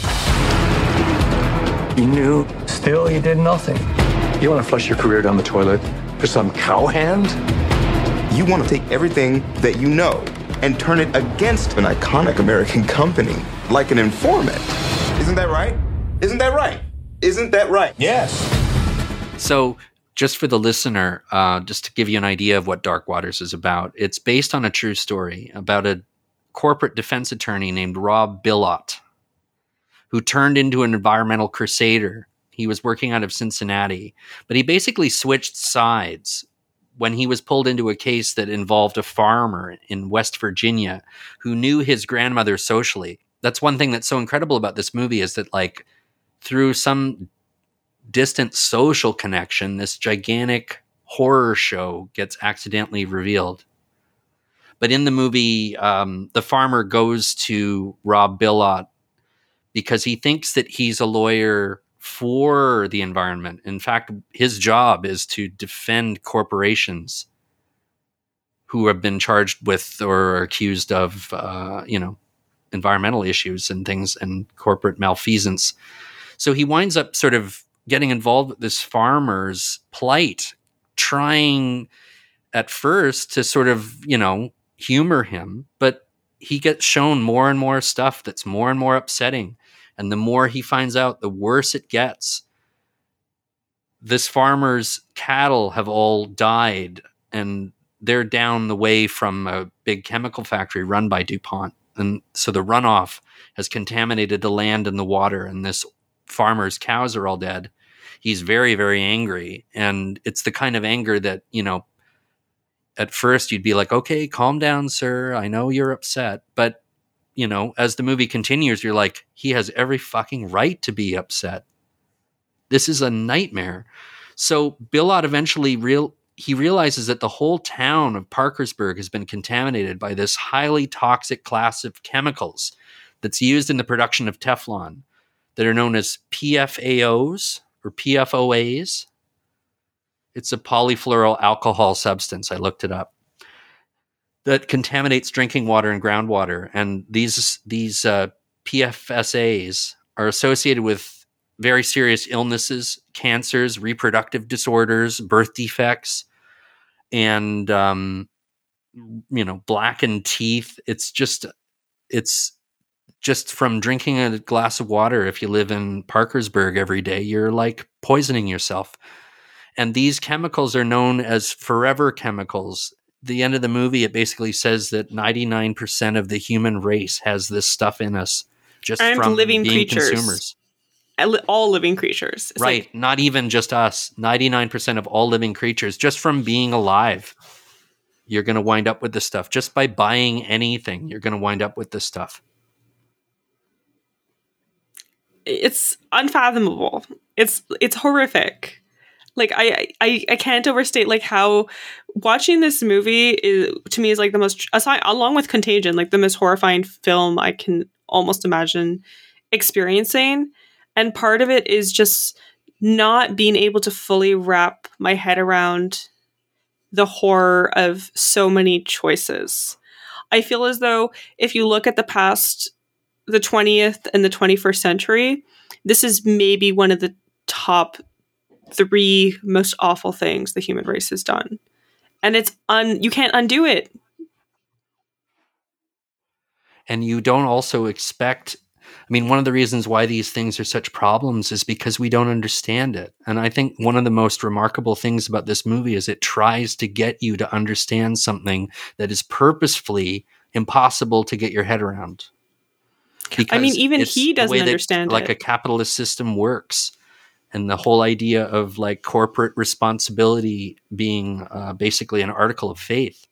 You knew, still you did nothing. You want to flush your career down the toilet for some cowhand? You want to take everything that you know and turn it against an iconic American company, like an informant. Isn't that right? Isn't that right? Isn't that right? Yes. So just for the listener, uh, just to give you an idea of what Dark Waters is about, it's based on a true story about a corporate defense attorney named Rob Bilott, who turned into an environmental crusader. He was working out of Cincinnati, but he basically switched sides when he was pulled into a case that involved a farmer in West Virginia who knew his grandmother socially. That's one thing that's so incredible about this movie, is that like through some distant social connection, this gigantic horror show gets accidentally revealed. But in the movie, um, the farmer goes to Rob Bilott because he thinks that he's a lawyer for the environment. In fact, his job is to defend corporations who have been charged with or are accused of, uh, you know, environmental issues and things and corporate malfeasance. So he winds up sort of getting involved with this farmer's plight, trying at first to sort of, you know, humor him, but he gets shown more and more stuff that's more and more upsetting. And the more he finds out, the worse it gets. This farmer's cattle have all died, and they're down the way from a big chemical factory run by DuPont. And so the runoff has contaminated the land and the water, and this farmer's cows are all dead. He's very, very angry. And it's the kind of anger that, you know, at first you'd be like, okay, calm down, sir. I know you're upset. But, you know, as the movie continues, you're like, he has every fucking right to be upset. This is a nightmare. So Billot eventually real he realizes that the whole town of Parkersburg has been contaminated by this highly toxic class of chemicals that's used in the production of Teflon that are known as P F A Os or P F O As. It's a polyfluoral alcohol substance. I looked it up. That contaminates drinking water and groundwater. And these, these uh, P F S As are associated with very serious illnesses, cancers, reproductive disorders, birth defects, and, um, you know, blackened teeth. It's just, it's just from drinking a glass of water. If you live in Parkersburg every day, you're like poisoning yourself. And these chemicals are known as forever chemicals. The end of the movie, it basically says that ninety-nine percent of the human race has this stuff in us just and from living being creatures. consumers. All living creatures. It's right. Like, not even just us. ninety-nine percent of all living creatures, just from being alive, you're going to wind up with this stuff. Just by buying anything, you're going to wind up with this stuff. it's unfathomable. It's it's horrific. Like I, I I can't overstate like how watching this movie is to me is like the most, aside along with Contagion, like the most horrifying film I can almost imagine experiencing. And part of it is just not being able to fully wrap my head around the horror of so many choices. I feel as though if you look at the past, the twentieth and the twenty-first century, this is maybe one of the top three most awful things the human race has done. And it's un you can't undo it. And you don't also expect, I mean, one of the reasons why these things are such problems is because we don't understand it. And I think one of the most remarkable things about this movie is it tries to get you to understand something that is purposefully impossible to get your head around. Because I mean, even it's he the doesn't way that, understand like it. a capitalist system works. And the whole idea of like corporate responsibility being uh, basically an article of faith.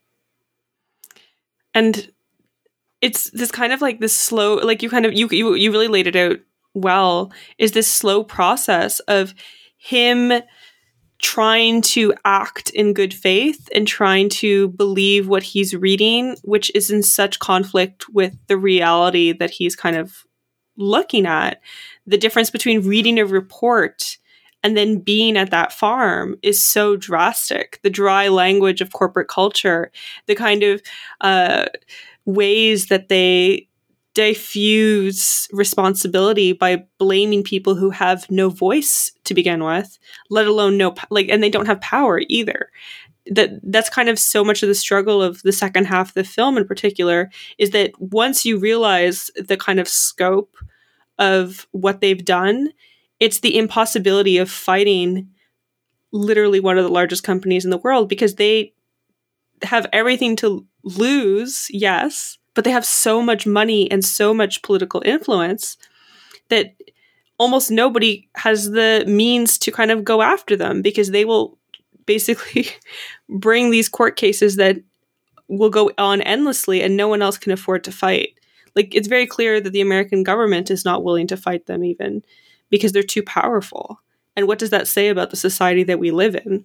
And it's this kind of like this slow, like you kind of, you, you, you really laid it out well, is this slow process of him trying to act in good faith and trying to believe what he's reading, which is in such conflict with the reality that he's kind of looking at. The difference between reading a report and then being at that farm is so drastic. The dry language of corporate culture, the kind of uh, ways that they diffuse responsibility by blaming people who have no voice to begin with, let alone no, like, and they don't have power either. That that's kind of so much of the struggle of the second half of the film in particular, is that once you realize the kind of scope of what they've done, it's the impossibility of fighting literally one of the largest companies in the world, because they have everything to lose, yes, but they have so much money and so much political influence that almost nobody has the means to kind of go after them, because they will basically bring these court cases that will go on endlessly and no one else can afford to fight. Like, it's very clear that the American government is not willing to fight them even, because they're too powerful. And what does that say about the society that we live in?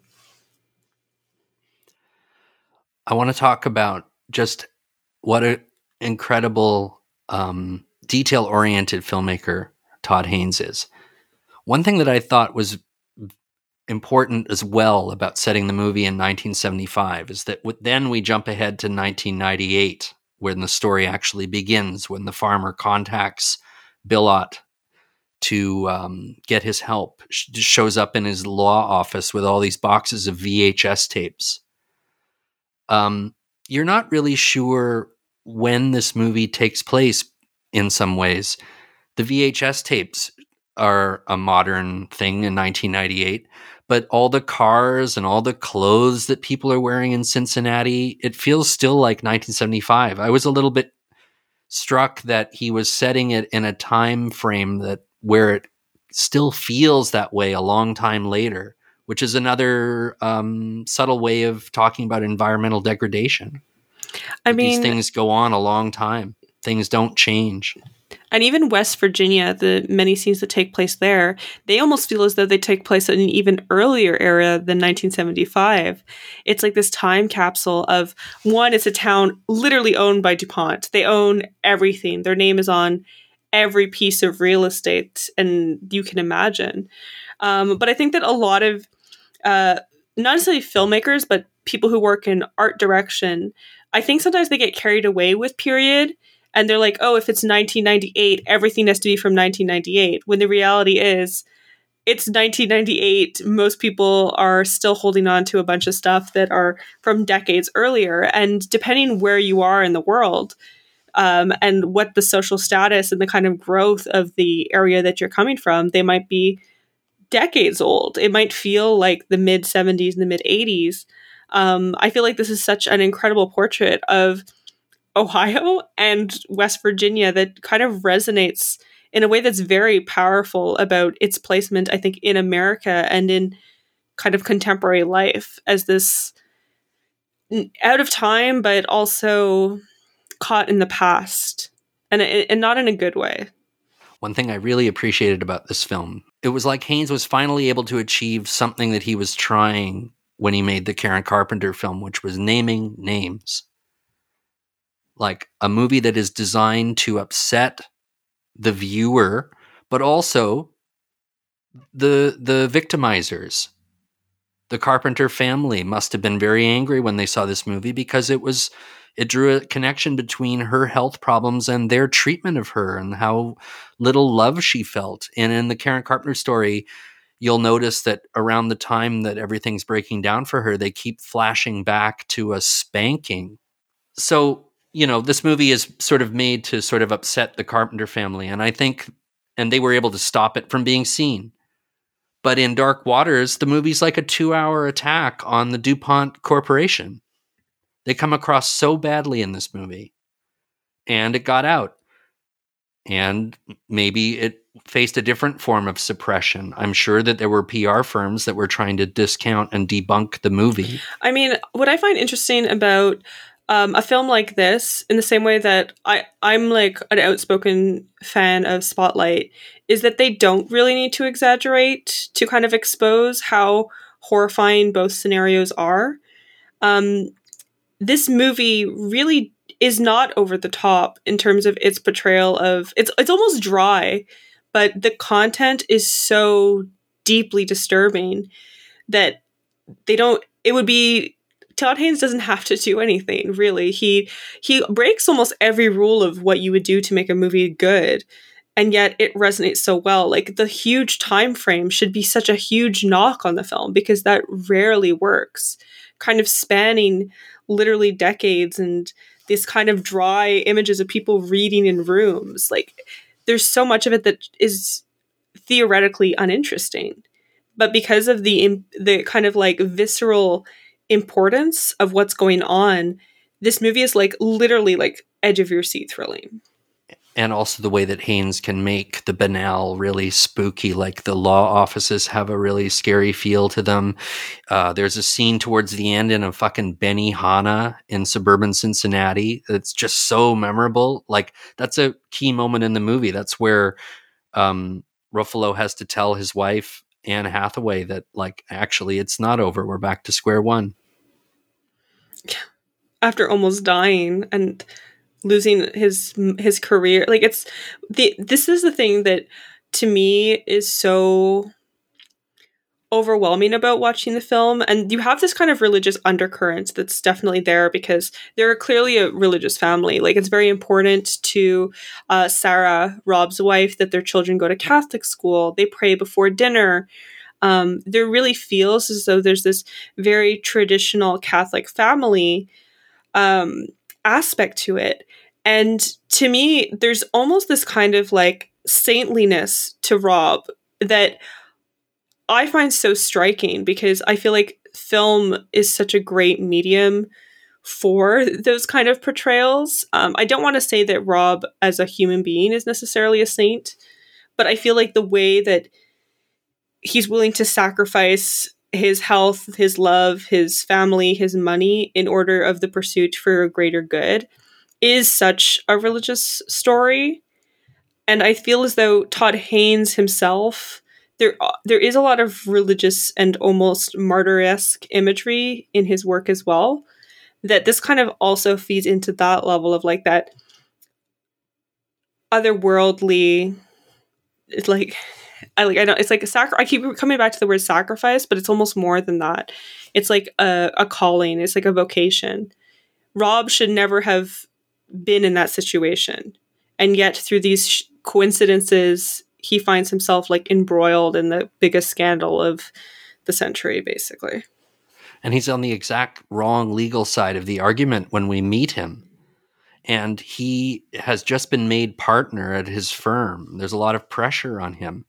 I want to talk about just what an incredible, um, detail-oriented filmmaker Todd Haynes is. One thing that I thought was important as well about setting the movie in nineteen seventy-five is that w- then we jump ahead to nineteen ninety-eight, when the story actually begins, when the farmer contacts Billot to um, get his help. Sh- shows up in his law office with all these boxes of V H S tapes. Um, you're not really sure when this movie takes place in some ways. The V H S tapes are a modern thing in nineteen ninety-eight, but all the cars and all the clothes that people are wearing in Cincinnati, it feels still like nineteen seventy-five. I was a little bit struck that he was setting it in a time frame that where it still feels that way a long time later, which is another um, subtle way of talking about environmental degradation. I mean, these things go on a long time. Things don't change. And even West Virginia, the many scenes that take place there, they almost feel as though they take place in an even earlier era than nineteen seventy-five. It's like this time capsule of, one, it's a town literally owned by DuPont. They own everything. Their name is on every piece of real estate, and you can imagine. Um, but I think that a lot of, uh, not necessarily filmmakers, but people who work in art direction, I think sometimes they get carried away with period. And they're like, oh, if it's nineteen ninety-eight, everything has to be from nineteen ninety-eight. When the reality is, it's nineteen ninety-eight. Most people are still holding on to a bunch of stuff that are from decades earlier. And depending where you are in the world, um, and what the social status and the kind of growth of the area that you're coming from, they might be decades old. It might feel like the mid seventies and the mid eighties. Um, I feel like this is such an incredible portrait of Ohio and West Virginia that kind of resonates in a way that's very powerful about its placement, I think, in America and in kind of contemporary life as this out of time, but also caught in the past, and, and not in a good way. One thing I really appreciated about this film, it was like Haynes was finally able to achieve something that he was trying when he made the Karen Carpenter film, which was naming names. Like a movie that is designed to upset the viewer, but also the the victimizers. The Carpenter family must have been very angry when they saw this movie because it was it drew a connection between her health problems and their treatment of her and how little love she felt. And in the Karen Carpenter story, you'll notice that around the time that everything's breaking down for her, they keep flashing back to a spanking. So, you know, this movie is sort of made to sort of upset the Carpenter family. And I think, and they were able to stop it from being seen. But in Dark Waters, the movie's like a two-hour attack on the DuPont Corporation. They come across so badly in this movie. And it got out. And maybe it faced a different form of suppression. I'm sure that there were P R firms that were trying to discount and debunk the movie. I mean, what I find interesting about Um, a film like this, in the same way that I, I'm like an outspoken fan of Spotlight, is that they don't really need to exaggerate to kind of expose how horrifying both scenarios are. Um, this movie really is not over the top in terms of its portrayal of, it's it's almost dry, but the content is so deeply disturbing that they don't, it would be, Todd Haynes doesn't have to do anything, really. He he breaks almost every rule of what you would do to make a movie good, and yet it resonates so well. Like, the huge time frame should be such a huge knock on the film, because that rarely works. Kind of spanning literally decades, and this kind of dry images of people reading in rooms. Like, there's so much of it that is theoretically uninteresting. But because of the the kind of like visceral importance of what's going on, this movie is like literally like edge of your seat thrilling. And also the way that Haynes can make the banal really spooky, like the law offices have a really scary feel to them. Uh, there's a scene towards the end in a fucking Benihana in suburban Cincinnati that's just so memorable. Like, that's a key moment in the movie. That's where um, Ruffalo has to tell his wife, Anne Hathaway, that like, actually it's not over. We're back to square one. After almost dying and losing his his career. Like, it's the this is the thing that to me is so overwhelming about watching the film. And you have this kind of religious undercurrent that's definitely there, because they're clearly a religious family. Like, it's very important to uh, Sarah, Rob's wife, that their children go to Catholic school. They pray before dinner. Um, there really feels as though there's this very traditional Catholic family um, aspect to it. And to me, there's almost this kind of like saintliness to Rob that I find so striking, because I feel like film is such a great medium for those kind of portrayals. Um, I don't want to say that Rob as a human being is necessarily a saint, but I feel like the way that he's willing to sacrifice his health, his love, his family, his money in order of the pursuit for a greater good is such a religious story. And I feel as though Todd Haynes himself, there there is a lot of religious and almost martyr-esque imagery in his work as well, that this kind of also feeds into that level of like that otherworldly, it's like, I like I don't it's like a sacri- I keep coming back to the word sacrifice, but it's almost more than that. It's like a, a calling, it's like a vocation. Rob should never have been in that situation. And yet through these sh- coincidences, he finds himself like embroiled in the biggest scandal of the century, basically. And he's on the exact wrong legal side of the argument when we meet him. And he has just been made partner at his firm. There's a lot of pressure on him.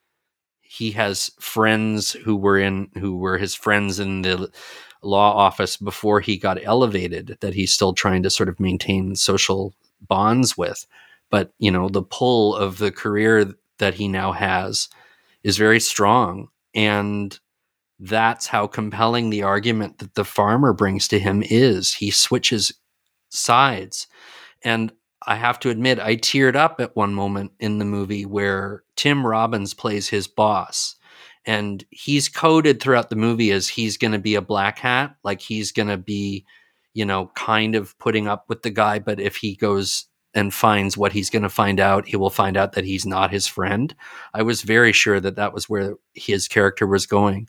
He has friends who were in, who were his friends in the law office before he got elevated, that he's still trying to sort of maintain social bonds with. But, you know, the pull of the career that he now has is very strong. And that's how compelling the argument that the farmer brings to him is. He switches sides. And I have to admit, I teared up at one moment in the movie where Tim Robbins plays his boss. And he's coded throughout the movie as he's going to be a black hat. Like he's going to be, you know, kind of putting up with the guy. But if he goes and finds what he's going to find out, he will find out that he's not his friend. I was very sure that that was where his character was going.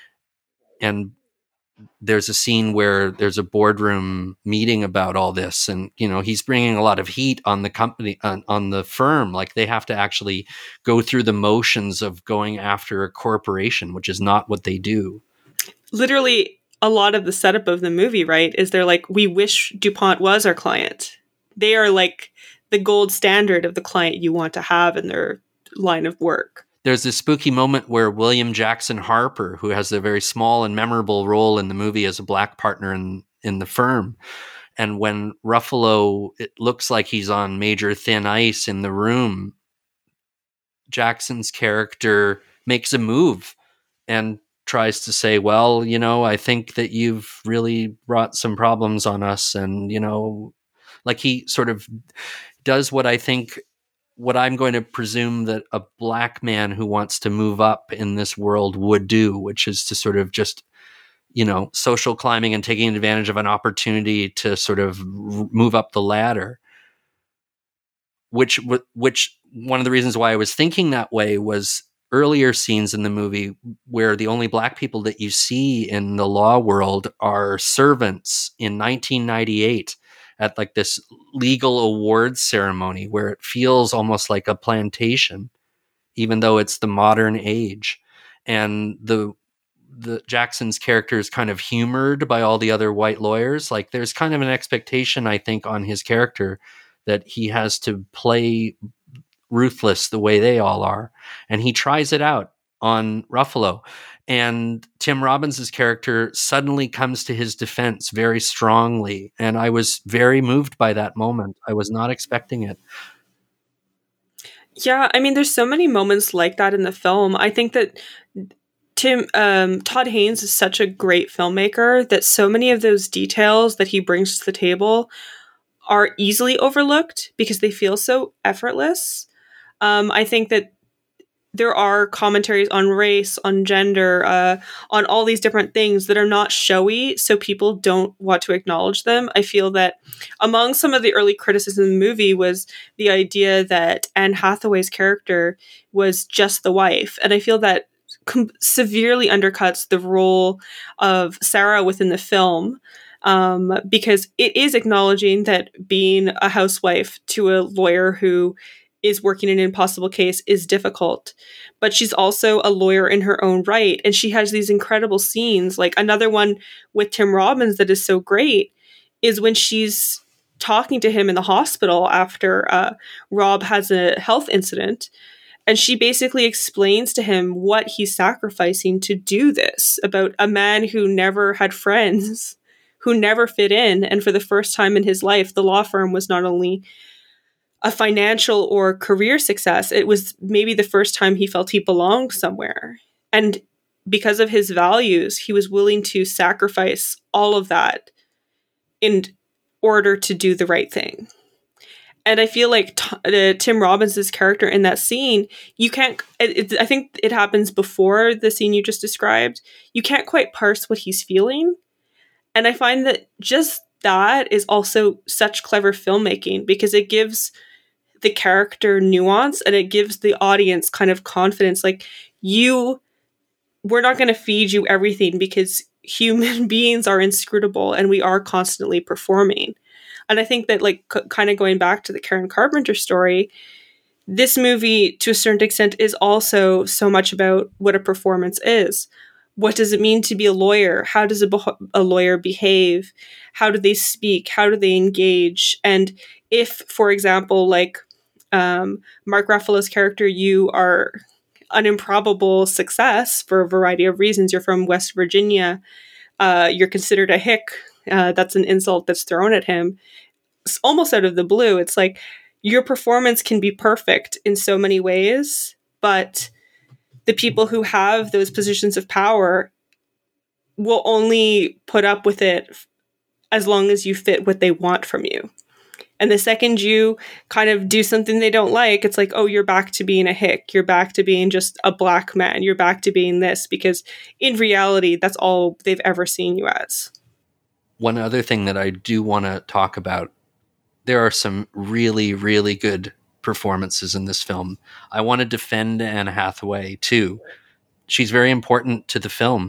And there's a scene where there's a boardroom meeting about all this. And, you know, he's bringing a lot of heat on the company, on, on the firm. Like they have to actually go through the motions of going after a corporation, which is not what they do. Literally, a lot of the setup of the movie, right, is they're like, we wish DuPont was our client. They are like the gold standard of the client you want to have in their line of work. There's this spooky moment where William Jackson Harper, who has a very small and memorable role in the movie as a black partner in, in the firm, and when Ruffalo, it looks like he's on major thin ice in the room, Jackson's character makes a move and tries to say, well, you know, I think that you've really brought some problems on us. And, you know, like he sort of does what I think, what I'm going to presume that a black man who wants to move up in this world would do, which is to sort of just, you know, social climbing and taking advantage of an opportunity to sort of move up the ladder. Which, which one of the reasons why I was thinking that way was earlier scenes in the movie where the only black people that you see in the law world are servants in nineteen ninety-eight. At like this legal awards ceremony where it feels almost like a plantation, even though it's the modern age. And the the Jackson's character is kind of humored by all the other white lawyers. Like there's kind of an expectation, I think, on his character that he has to play ruthless the way they all are. And he tries it out on Ruffalo. And Tim Robbins' character suddenly comes to his defense very strongly. And I was very moved by that moment. I was not expecting it. Yeah, I mean, there's so many moments like that in the film. I think that Tim um, Todd Haynes is such a great filmmaker that so many of those details that he brings to the table are easily overlooked because they feel so effortless. Um, I think that there are commentaries on race, on gender, uh, on all these different things that are not showy, so people don't want to acknowledge them. I feel that among some of the early criticism of the movie was the idea that Anne Hathaway's character was just the wife. And I feel that com- severely undercuts the role of Sarah within the film, um, because it is acknowledging that being a housewife to a lawyer who is working in an impossible case is difficult, but she's also a lawyer in her own right. And she has these incredible scenes. Like another one with Tim Robbins that is so great is when she's talking to him in the hospital after uh, Rob has a health incident. And she basically explains to him what he's sacrificing to do this, about a man who never had friends, who never fit in. And for the first time in his life, the law firm was not only a financial or career success, it was maybe the first time he felt he belonged somewhere. And because of his values, he was willing to sacrifice all of that in order to do the right thing. And I feel like t- uh, Tim Robbins' character in that scene, you can't, it, it, I think it happens before the scene you just described. You can't quite parse what he's feeling. And I find that just that is also such clever filmmaking, because it gives the character nuance and it gives the audience kind of confidence. Like, you, we're not going to feed you everything, because human beings are inscrutable and we are constantly performing. And I think that, like, c- kind of going back to the Karen Carpenter story, this movie, to a certain extent, is also so much about what a performance is. What does it mean to be a lawyer? How does a, be- a lawyer behave? How do they speak? How do they engage? And if, for example, like um, Mark Ruffalo's character, you are an improbable success for a variety of reasons. You're from West Virginia. Uh, you're considered a hick. Uh, that's an insult that's thrown at him. It's almost out of the blue. It's like, your performance can be perfect in so many ways, but the people who have those positions of power will only put up with it as long as you fit what they want from you. And the second you kind of do something they don't like, it's like, oh, you're back to being a hick. You're back to being just a black man. You're back to being this, because in reality, that's all they've ever seen you as. One other thing that I do want to talk about, there are some really, really good performances in this film. I want to defend Anne Hathaway too. She's very important to the film.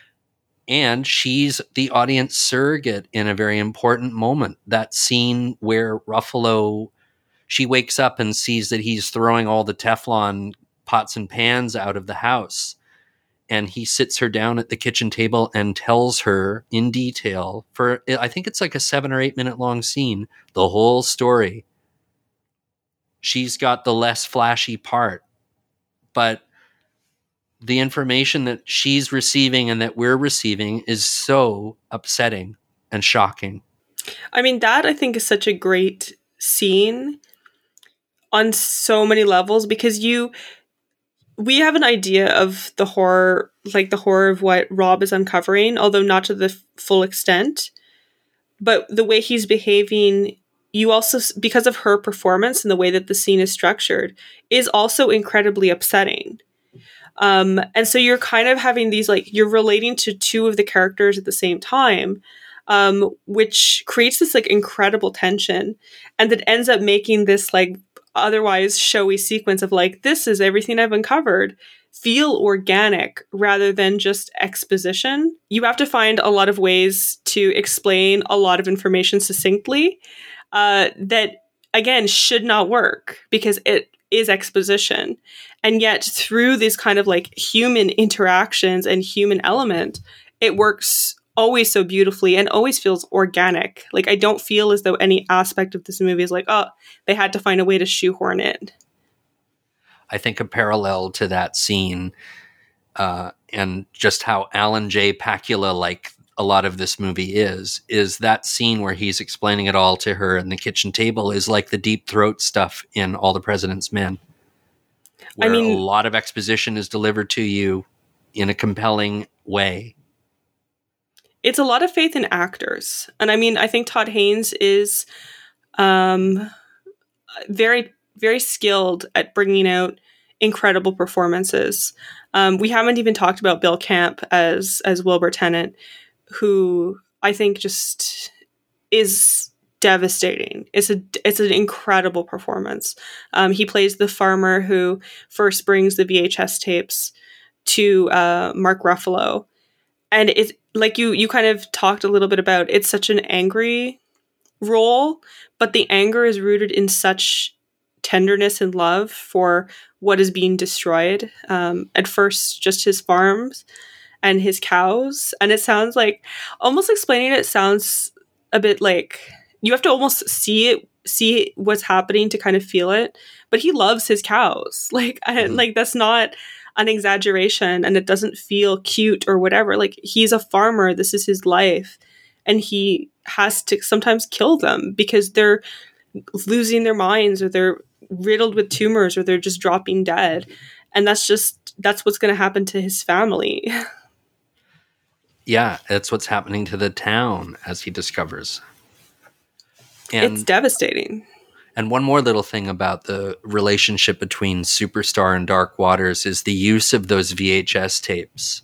And she's the audience surrogate in a very important moment. That scene where Ruffalo, she wakes up and sees that he's throwing all the Teflon pots and pans out of the house. And he sits her down at the kitchen table and tells her in detail, for I think it's like a seven or eight minute long scene, the whole story. She's got the less flashy part, but the information that she's receiving and that we're receiving is so upsetting and shocking. I mean, that I think is such a great scene on so many levels, because you, we have an idea of the horror, like the horror of what Rob is uncovering, although not to the f- full extent. But the way he's behaving, you also, because of her performance and the way that the scene is structured, is also incredibly upsetting. Um, and so you're kind of having these, like, you're relating to two of the characters at the same time, um, which creates this, like, incredible tension. And that ends up making this, like, otherwise showy sequence of, like, this is everything I've uncovered, feel organic rather than just exposition. You have to find a lot of ways to explain a lot of information succinctly, uh, that, again, should not work because it is exposition. And yet through these kind of like human interactions and human element, it works always so beautifully and always feels organic. Like, I don't feel as though any aspect of this movie is like, oh, they had to find a way to shoehorn in. I think a parallel to that scene uh, and just how Alan J. Pakula, like a lot of this movie is, is that scene where he's explaining it all to her in the kitchen table is like the Deep Throat stuff in All the President's Men. Where I mean, a lot of exposition is delivered to you in a compelling way. It's a lot of faith in actors. And I mean, I think Todd Haynes is um, very, very skilled at bringing out incredible performances. Um, we haven't even talked about Bill Camp as, as Wilbur Tennant, who I think just is devastating. It's a it's an incredible performance. Um, he plays the farmer who first brings the V H S tapes to uh, Mark Ruffalo, and it's like you you kind of talked a little bit about. It's such an angry role, but the anger is rooted in such tenderness and love for what is being destroyed. Um, at first, just his farms and his cows, and it sounds like, almost explaining it sounds a bit like, you have to almost see it see what's happening to kind of feel it. But he loves his cows. Like, I, Mhm. like that's not an exaggeration, and it doesn't feel cute or whatever. Like, he's a farmer. This is his life. And he has to sometimes kill them because they're losing their minds, or they're riddled with tumors, or they're just dropping dead. And that's just, that's what's going to happen to his family. Yeah, that's what's happening to the town, as he discovers. And, It's devastating. and one more little thing about the relationship between Superstar and Dark Waters is the use of those V H S tapes.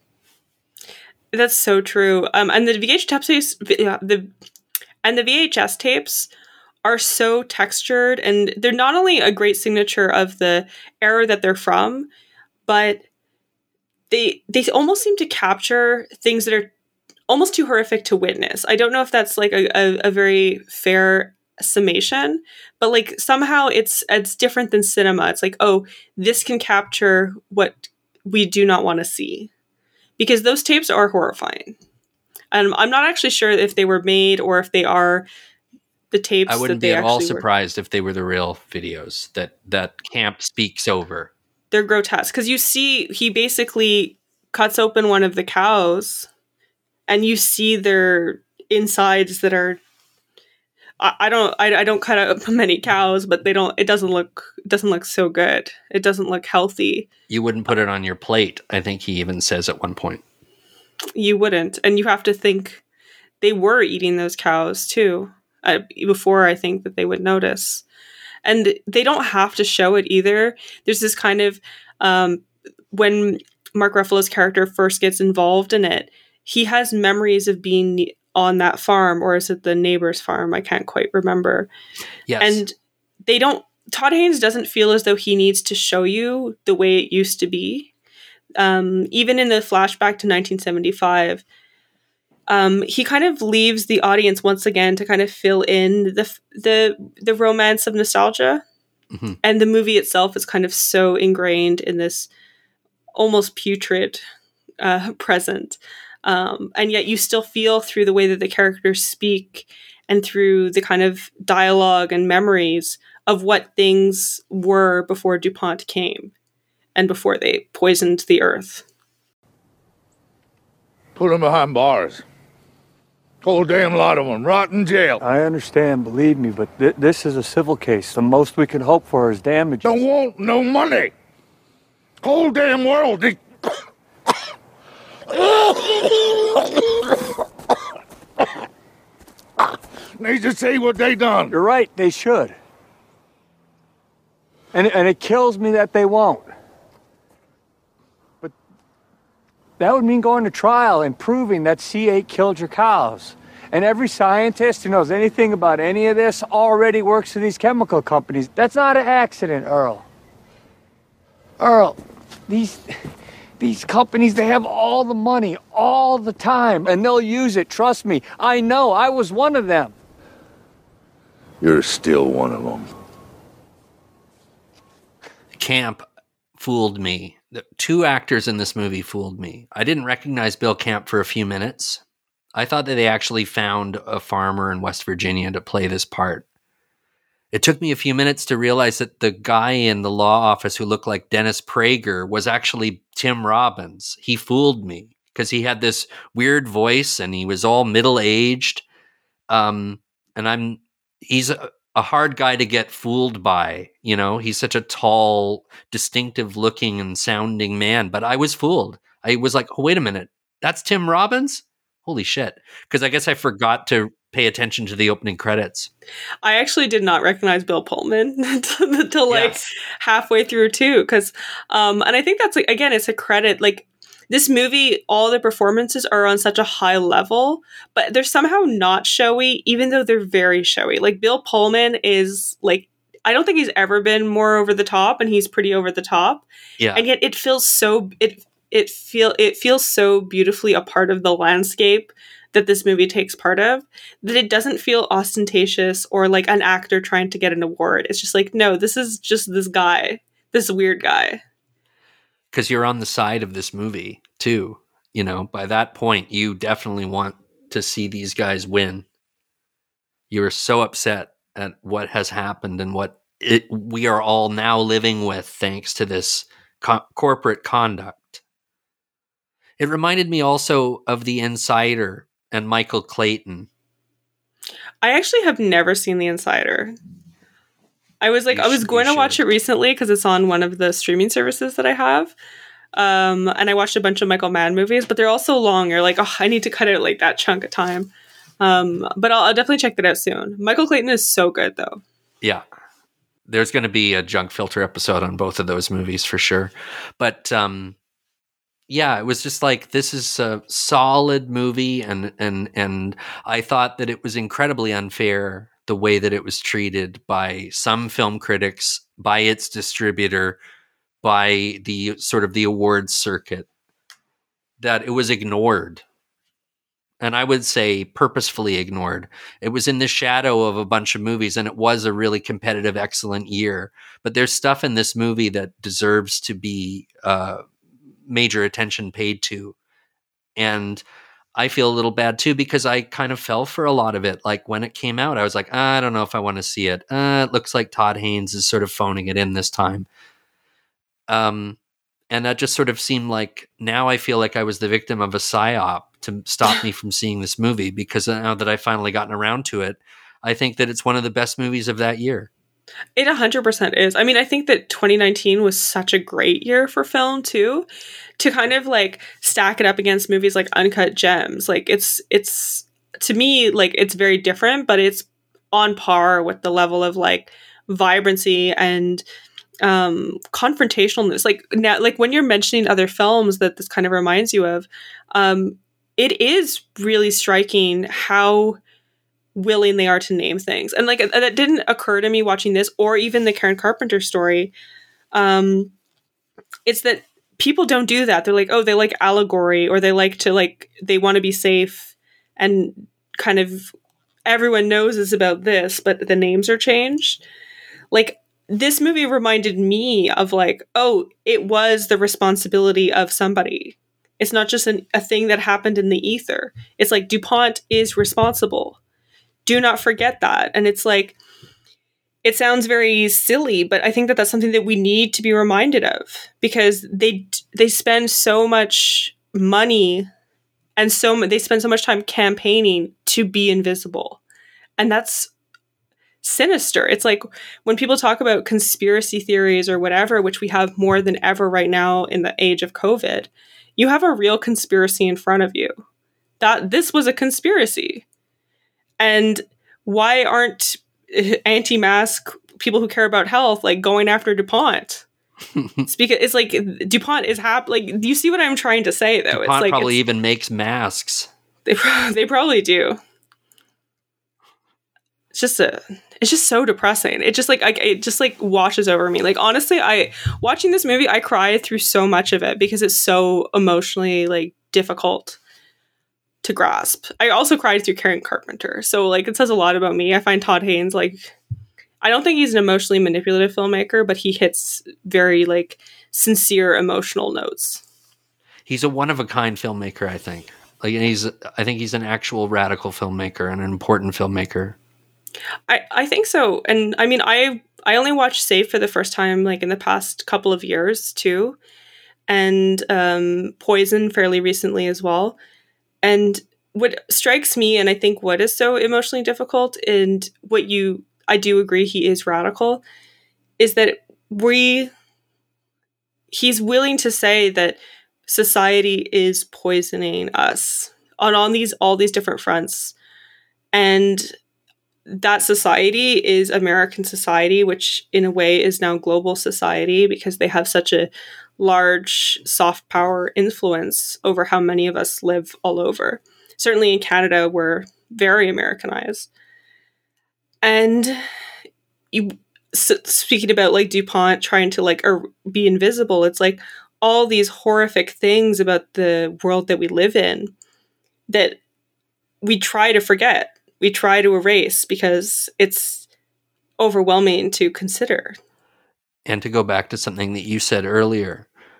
That's so true. Um, and the V H S tapes, yeah, the and the V H S tapes are so textured, and they're not only a great signature of the era that they're from, but they they almost seem to capture things that are almost too horrific to witness. I don't know if that's like a, a, a very fair summation, but like somehow it's it's different than cinema. It's like, oh, this can capture what we do not want to see, because those tapes are horrifying. And I'm not actually sure if they were made or if they are the tapes. I wouldn't that be they at all actually were. surprised if they were the real videos that, that Camp speaks over. They're grotesque because you see he basically cuts open one of the cows, and you see their insides that are. I, I don't. I, I don't cut up many cows, but they don't. It doesn't look. It doesn't look so good. It doesn't look healthy. You wouldn't put it on your plate, I think he even says at one point. You wouldn't, and you have to think they were eating those cows too. Uh, before I think that they would notice. And they don't have to show it either. There's this kind of, um, when Mark Ruffalo's character first gets involved in it, he has memories of being on that farm, or is it the neighbor's farm? I can't quite remember. Yes. And they don't, Todd Haynes doesn't feel as though he needs to show you the way it used to be. Um, even in the flashback to nineteen seventy-five, Um, he kind of leaves the audience once again to kind of fill in the the the romance of nostalgia, Mhm. and the movie itself is kind of so ingrained in this almost putrid uh, present, um, and yet you still feel through the way that the characters speak and through the kind of dialogue and memories of what things were before DuPont came and before they poisoned the earth. Put them behind bars. Whole damn lot of them. Rot in jail. I understand, believe me, but th- this is a civil case. The most we can hope for is damages. Don't want no money. Whole damn world. They... Need to see what they done. You're right, they should. And, and it kills me that they won't. But that would mean going to trial and proving that C eight killed your cows. And every scientist who knows anything about any of this already works for these chemical companies. That's not an accident, Earl. Earl, these, these companies, they have all the money all the time, and they'll use it, trust me. I know, I was one of them. You're still one of them. Camp fooled me. The two actors in this movie fooled me. I didn't recognize Bill Camp for a few minutes. I thought that they actually found a farmer in West Virginia to play this part. It took me a few minutes to realize that the guy in the law office who looked like Dennis Prager was actually Tim Robbins. He fooled me because he had this weird voice and he was all middle-aged. Um, and I'm he's a, a hard guy to get fooled by. You know, he's such a tall, distinctive-looking and sounding man. But I was fooled. I was like, oh, wait a minute. That's Tim Robbins? Holy shit. Because I guess I forgot to pay attention to the opening credits. I actually did not recognize Bill Pullman until like Yes. halfway through too, because um, and I think that's like, again, it's a credit. Like this movie, all the performances are on such a high level, but they're somehow not showy, even though they're very showy. Like Bill Pullman is like, I don't think he's ever been more over the top, and he's pretty over the top. Yeah. And yet it feels so it it feel it feels so beautifully a part of the landscape that this movie takes part of, that it doesn't feel ostentatious or like an actor trying to get an award. It's just like, no, this is just this guy, this weird guy. Because you're on the side of this movie too. You know, by that point, you definitely want to see these guys win. You're so upset at what has happened and what it, we are all now living with thanks to this co- corporate conduct. It reminded me also of The Insider and Michael Clayton. I actually have never seen The Insider. I was like, You I was should- going you to watch should. it recently because it's on one of the streaming services that I have. Um, and I watched a bunch of Michael Mann movies, but they're all so long. You're like, oh, I need to cut out like that chunk of time. Um, but I'll, I'll definitely check that out soon. Michael Clayton is so good, though. Yeah. There's going to be a Junk Filter episode on both of those movies for sure. But um, yeah, it was just like, this is a solid movie. And, and, and I thought that it was incredibly unfair the way that it was treated by some film critics, by its distributor, by the sort of the awards circuit, that it was ignored. And I would say purposefully ignored. It was in the shadow of a bunch of movies, and it was a really competitive, excellent year. But there's stuff in this movie that deserves to be uh, major attention paid to. And I feel a little bad too, because I kind of fell for a lot of it. Like when it came out, I was like, ah, I don't know if I want to see it. Uh, it looks like Todd Haynes is sort of phoning it in this time. Um, and that just sort of seemed like, now I feel like I was the victim of a psyop to stop me from seeing this movie, because now that I've finally gotten around to it, I think that it's one of the best movies of that year. It one hundred percent is. I mean, I think that twenty nineteen was such a great year for film too, to kind of like stack it up against movies like Uncut Gems. Like it's, it's to me, like it's very different, but it's on par with the level of like vibrancy and um, confrontationalness. Like now, like when you're mentioning other films that this kind of reminds you of, um, it is really striking how willing they are to name things. And like that didn't occur to me watching this, or even the Karen Carpenter story. Um, it's that people don't do that. They're like, oh, they like allegory, or they like to like, they want to be safe, and kind of everyone knows is about this, but the names are changed. Like this movie reminded me of like, oh, it was the responsibility of somebody. It's not just an, a thing that happened in the ether. It's like DuPont is responsible. Do not forget that. And it's like, it sounds very silly, but I think that that's something that we need to be reminded of, because they they spend so much money and so they spend so much time campaigning to be invisible. And that's sinister. It's like when people talk about conspiracy theories or whatever, which we have more than ever right now in the age of COVID, you have a real conspiracy in front of you. That this was a conspiracy. And why aren't anti-mask people who care about health like going after DuPont? It's because it's like DuPont is hap- like, do you see what I'm trying to say though? DuPont it's like probably it's, even makes masks. They they probably do. It's just a it's just so depressing. It just like I, it just like washes over me. Like honestly, I watching this movie, I cried through so much of it because it's so emotionally like difficult to grasp. I also cried through Karen Carpenter. So like it says a lot about me. I find Todd Haynes like, I don't think he's an emotionally manipulative filmmaker, but he hits very like sincere emotional notes. He's a one of a kind filmmaker, I think. Like he's I think he's an actual radical filmmaker and an important filmmaker. I, I think so. And I mean I I only watched Safe for the first time like in the past couple of years too. And um Poison fairly recently as well. And what strikes me, and I think what is so emotionally difficult, and what you, I do agree he is radical, is that we, he's willing to say that society is poisoning us on, on these, all these different fronts. And that society is American society, which in a way is now global society because they have such a large soft power influence over how many of us live all over. Certainly in Canada, we're very Americanized. And you, so speaking about like DuPont trying to like er, be invisible, it's like all these horrific things about the world that we live in that we try to forget. We try to erase because it's overwhelming to consider. And to go back to something that you said earlier,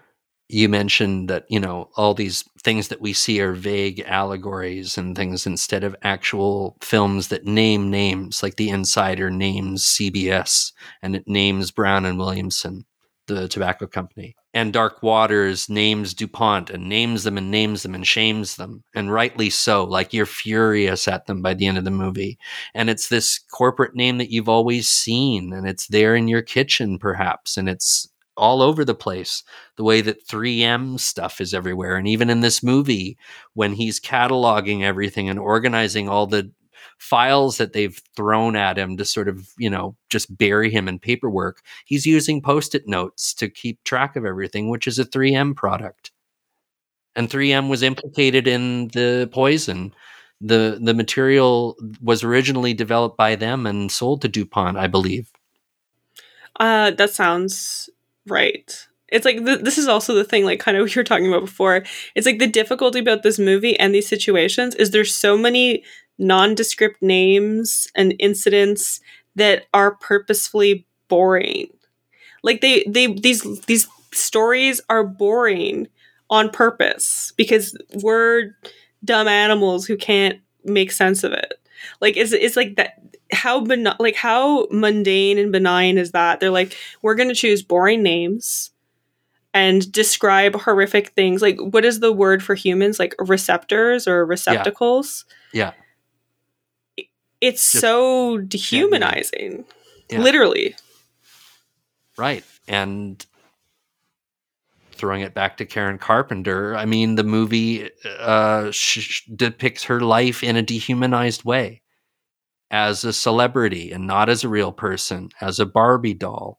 you mentioned that, you know, all these things that we see are vague allegories and things instead of actual films that name names, like The Insider names C B S and it names Brown and Williamson, the tobacco company. And Dark Waters names DuPont and names them and names them and shames them. And rightly so. Like, you're furious at them by the end of the movie. And it's this corporate name that you've always seen. And it's there in your kitchen, perhaps. And it's all over the place. The way that three M stuff is everywhere. And even in this movie, when he's cataloging everything and organizing all the files that they've thrown at him to sort of, you know, just bury him in paperwork, he's using Post-it notes to keep track of everything, which is a three M product. And three M was implicated in the poison. The the material was originally developed by them and sold to DuPont, I believe. Uh, that sounds right. It's like, th- this is also the thing, like kind of what you were talking about before. It's like the difficulty about this movie and these situations is there's so many nondescript names and incidents that are purposefully boring. Like they, they, these, these stories are boring on purpose because we're dumb animals who can't make sense of it. Like, it's, it's like that. How ben- like how mundane and benign is that? They're like, we're going to choose boring names and describe horrific things. Like, what is the word for humans? Like receptors or receptacles? Yeah. yeah. It's Just, so dehumanizing. Yeah. Literally. Right. And throwing it back to Karen Carpenter, I mean, the movie uh, sh- depicts her life in a dehumanized way. As a celebrity and not as a real person, as a Barbie doll.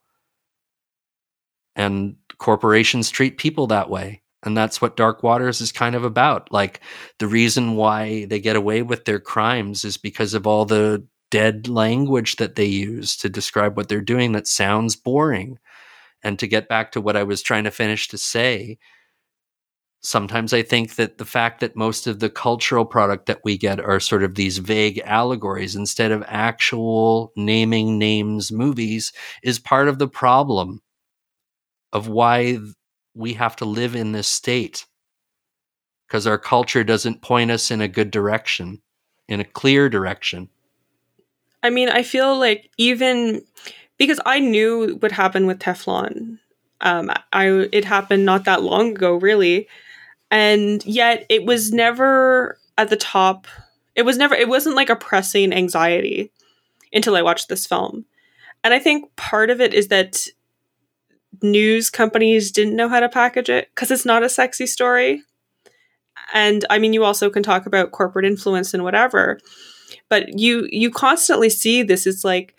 And corporations treat people that way. And that's what Dark Waters is kind of about. Like, the reason why they get away with their crimes is because of all the dead language that they use to describe what they're doing that sounds boring. And to get back to what I was trying to finish to say, sometimes I think that the fact that most of the cultural product that we get are sort of these vague allegories instead of actual naming names movies is part of the problem of why we have to live in this state. Because our culture doesn't point us in a good direction, in a clear direction. I mean, I feel like even because I knew what happened with Teflon. Um, I it happened not that long ago, really. And yet it was never at the top. It was never, it wasn't like a pressing anxiety until I watched this film. And I think part of it is that news companies didn't know how to package it because it's not a sexy story. And I mean, you also can talk about corporate influence and whatever, but you, you constantly see this. It's like,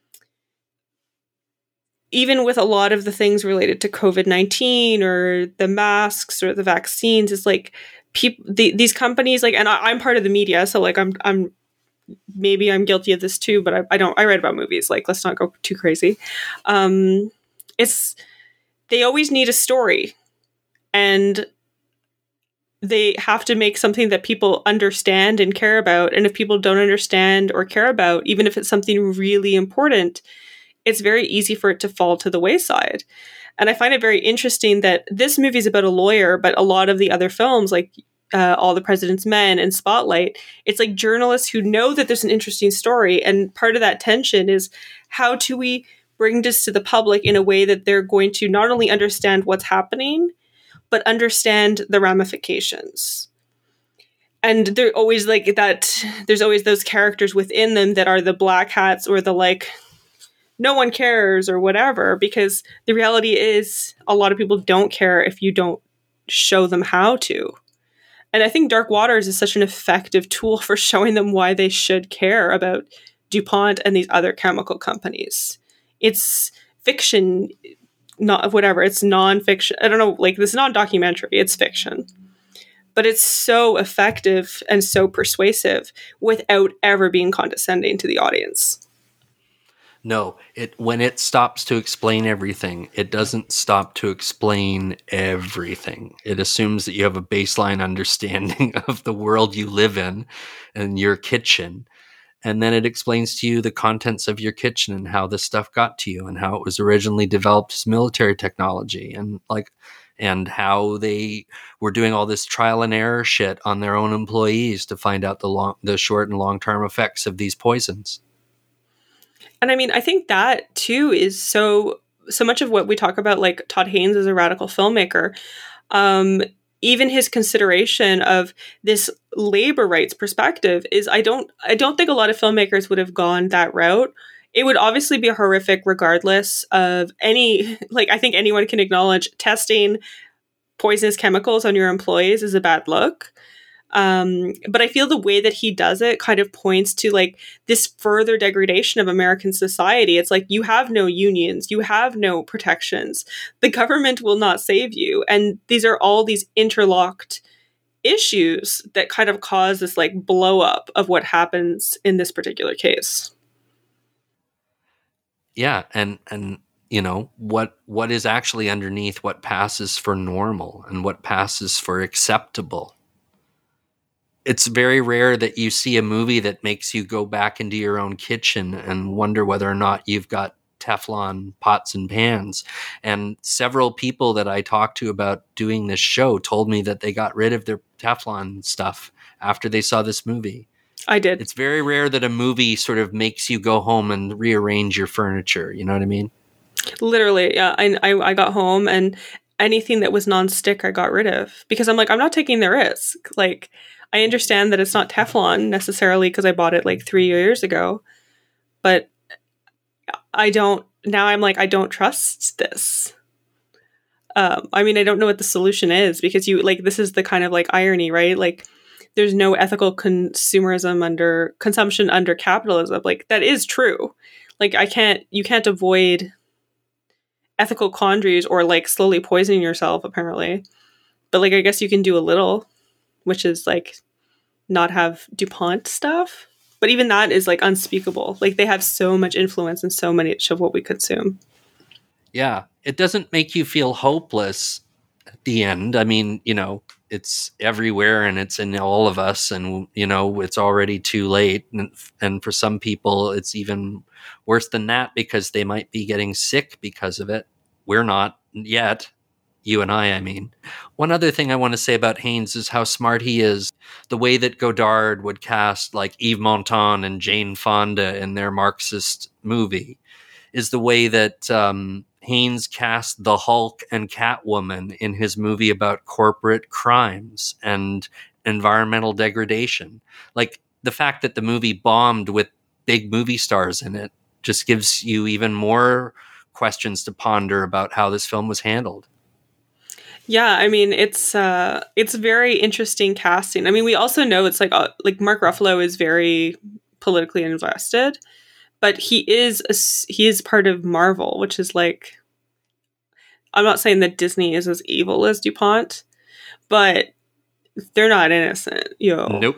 even with a lot of the things related to covid nineteen or the masks or the vaccines, it's like people, the, these companies, like, and I, I'm part of the media. So like, I'm, I'm, maybe I'm guilty of this too, but I, I don't, I write about movies. Like, let's not go too crazy. Um, it's, they always need a story and they have to make something that people understand and care about. And if people don't understand or care about, even if it's something really important, it's very easy for it to fall to the wayside. And I find it very interesting that this movie is about a lawyer, but a lot of the other films, like uh, All the President's Men and Spotlight, it's like journalists who know that there's an interesting story. And part of that tension is how do we bring this to the public in a way that they're going to not only understand what's happening, but understand the ramifications. And they're always like that, there's always those characters within them that are the black hats or the like, no one cares or whatever, because the reality is a lot of people don't care if you don't show them how to. And I think Dark Waters is such an effective tool for showing them why they should care about DuPont and these other chemical companies. It's fiction, not whatever, it's non-fiction. I don't know, like, this is not a documentary, it's fiction. But it's so effective and so persuasive without ever being condescending to the audience. No, it when it stops to explain everything, it doesn't stop to explain everything. It assumes that you have a baseline understanding of the world you live in and your kitchen. And then it explains to you the contents of your kitchen and how this stuff got to you and how it was originally developed as military technology. And like, and how they were doing all this trial and error shit on their own employees to find out the long, the short and long-term effects of these poisons. And I mean, I think that too is so, so much of what we talk about, like Todd Haynes as a radical filmmaker, um, even his consideration of this labor rights perspective is, I don't, I don't think a lot of filmmakers would have gone that route. It would obviously be horrific regardless of any, like, I think anyone can acknowledge testing poisonous chemicals on your employees is a bad look. Um, but I feel the way that he does it kind of points to like this further degradation of American society. It's like, you have no unions, you have no protections. The government will not save you. And these are all these interlocked issues that kind of cause this like blow up of what happens in this particular case. Yeah. And, and, you know, what, what is actually underneath what passes for normal and what passes for acceptable. It's very rare that you see a movie that makes you go back into your own kitchen and wonder whether or not you've got Teflon pots and pans. And several people that I talked to about doing this show told me that they got rid of their Teflon stuff after they saw this movie. I did. It's very rare that a movie sort of makes you go home and rearrange your furniture. You know what I mean? Literally, yeah. I, I, I got home and anything that was nonstick I got rid of because I'm like, I'm not taking the risk. Like, I understand that it's not Teflon necessarily because I bought it like three years ago, but I don't, now I'm like, I don't trust this. Um, I mean, I don't know what the solution is because you like, this is the kind of like irony, right? Like there's no ethical consumerism under consumption under capitalism. Like that is true. Like I can't, you can't avoid ethical quandaries or like slowly poisoning yourself apparently. But like, I guess you can do a little, which is like not have DuPont stuff. But even that is like unspeakable. Like they have so much influence in so much of what we consume. Yeah. It doesn't make you feel hopeless at the end. I mean, you know, it's everywhere and it's in all of us and, you know, it's already too late. And, and for some people, it's even worse than that because they might be getting sick because of it. We're not yet. You and I, I mean. One other thing I want to say about Haynes is how smart he is. The way that Godard would cast like Yves Montand and Jane Fonda in their Marxist movie is the way that um, Haynes cast the Hulk and Catwoman in his movie about corporate crimes and environmental degradation. Like the fact that the movie bombed with big movie stars in it just gives you even more questions to ponder about how this film was handled. Yeah, I mean it's uh, it's very interesting casting. I mean, we also know it's like uh, like Mark Ruffalo is very politically invested, but he is a, he is part of Marvel, which is like I'm not saying that Disney is as evil as DuPont, but they're not innocent. Yo, nope.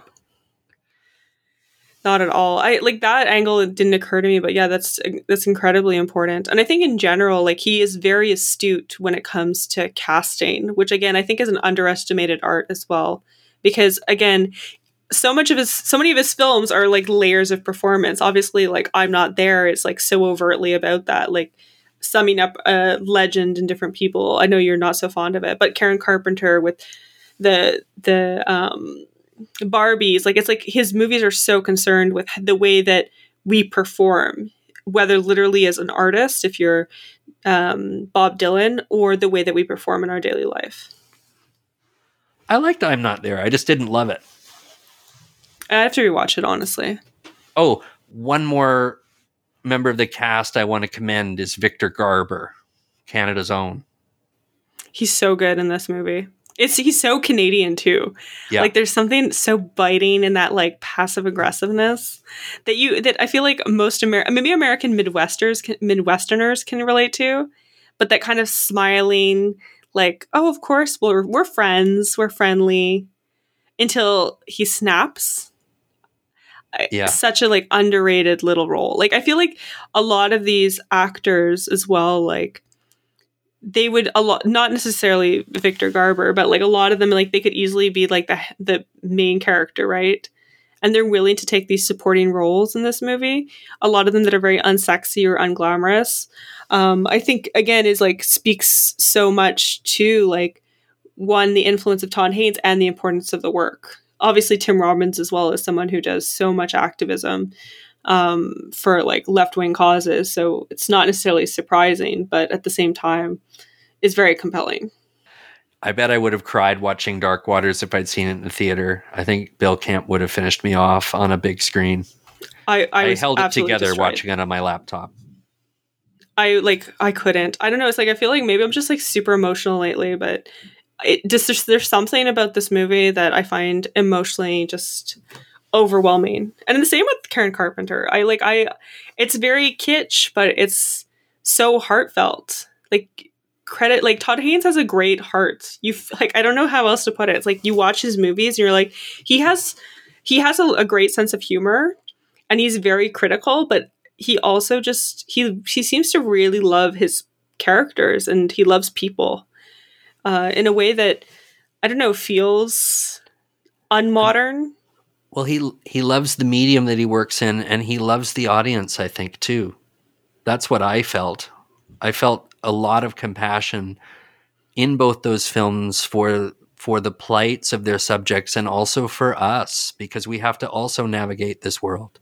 Not at all. I like that angle. It didn't occur to me, but yeah, that's that's incredibly important. And I think in general, like he is very astute when it comes to casting, which again I think is an underestimated art as well. Because again, so much of his, so many of his films are like layers of performance. Obviously, like I'm Not There is like so overtly about that, like summing up a legend and different people. I know you're not so fond of it, but Karen Carpenter with the the um. Barbies, like it's like his movies are so concerned with the way that we perform, whether literally as an artist, if you're um, Bob Dylan, or the way that we perform in our daily life. I liked I'm Not There. I just didn't love it. I have to rewatch it, honestly. Oh, one more member of the cast I want to commend is Victor Garber, Canada's own. He's so good in this movie. It's he's so Canadian too. Yeah. Like there's something so biting in that like passive aggressiveness that you that I feel like most Amer- maybe American Midwesterners can, Midwesterners can relate to, but that kind of smiling like, oh, of course we're we're friends, we're friendly until he snaps. Yeah. Such a like underrated little role. Like I feel like a lot of these actors as well, like they would a lot, not necessarily Victor Garber, but like a lot of them, like they could easily be like the the main character, right? and they're willing to take these supporting roles in this movie. A lot of them that are very unsexy or unglamorous. Um, I think again is like speaks so much to like one, the influence of Todd Haynes and the importance of the work. Obviously, Tim Robbins as well as someone who does so much activism um, for like left-wing causes. So it's not necessarily surprising, but at the same time, is very compelling. I bet I would have cried watching Dark Waters if I'd seen it in the theater. I think Bill Camp would have finished me off on a big screen. I, I, I held it together destroyed. watching it on my laptop. I like I couldn't. I don't know. It's like I feel like maybe I'm just like super emotional lately, but it just there's, there's something about this movie that I find emotionally just overwhelming. And the same with Karen Carpenter. I like I it's very kitsch, but it's so heartfelt. Like credit like Todd Haynes has a great heart. You like I don't know how else to put it. It's like you watch his movies and you're like he has he has a, a great sense of humor and he's very critical, but he also just he he seems to really love his characters and he loves people uh, in a way that I don't know feels unmodern. Well, he he loves the medium that he works in, and he loves the audience, I think, too. That's what I felt. I felt a lot of compassion in both those films for for the plights of their subjects and also for us, because we have to also navigate this world.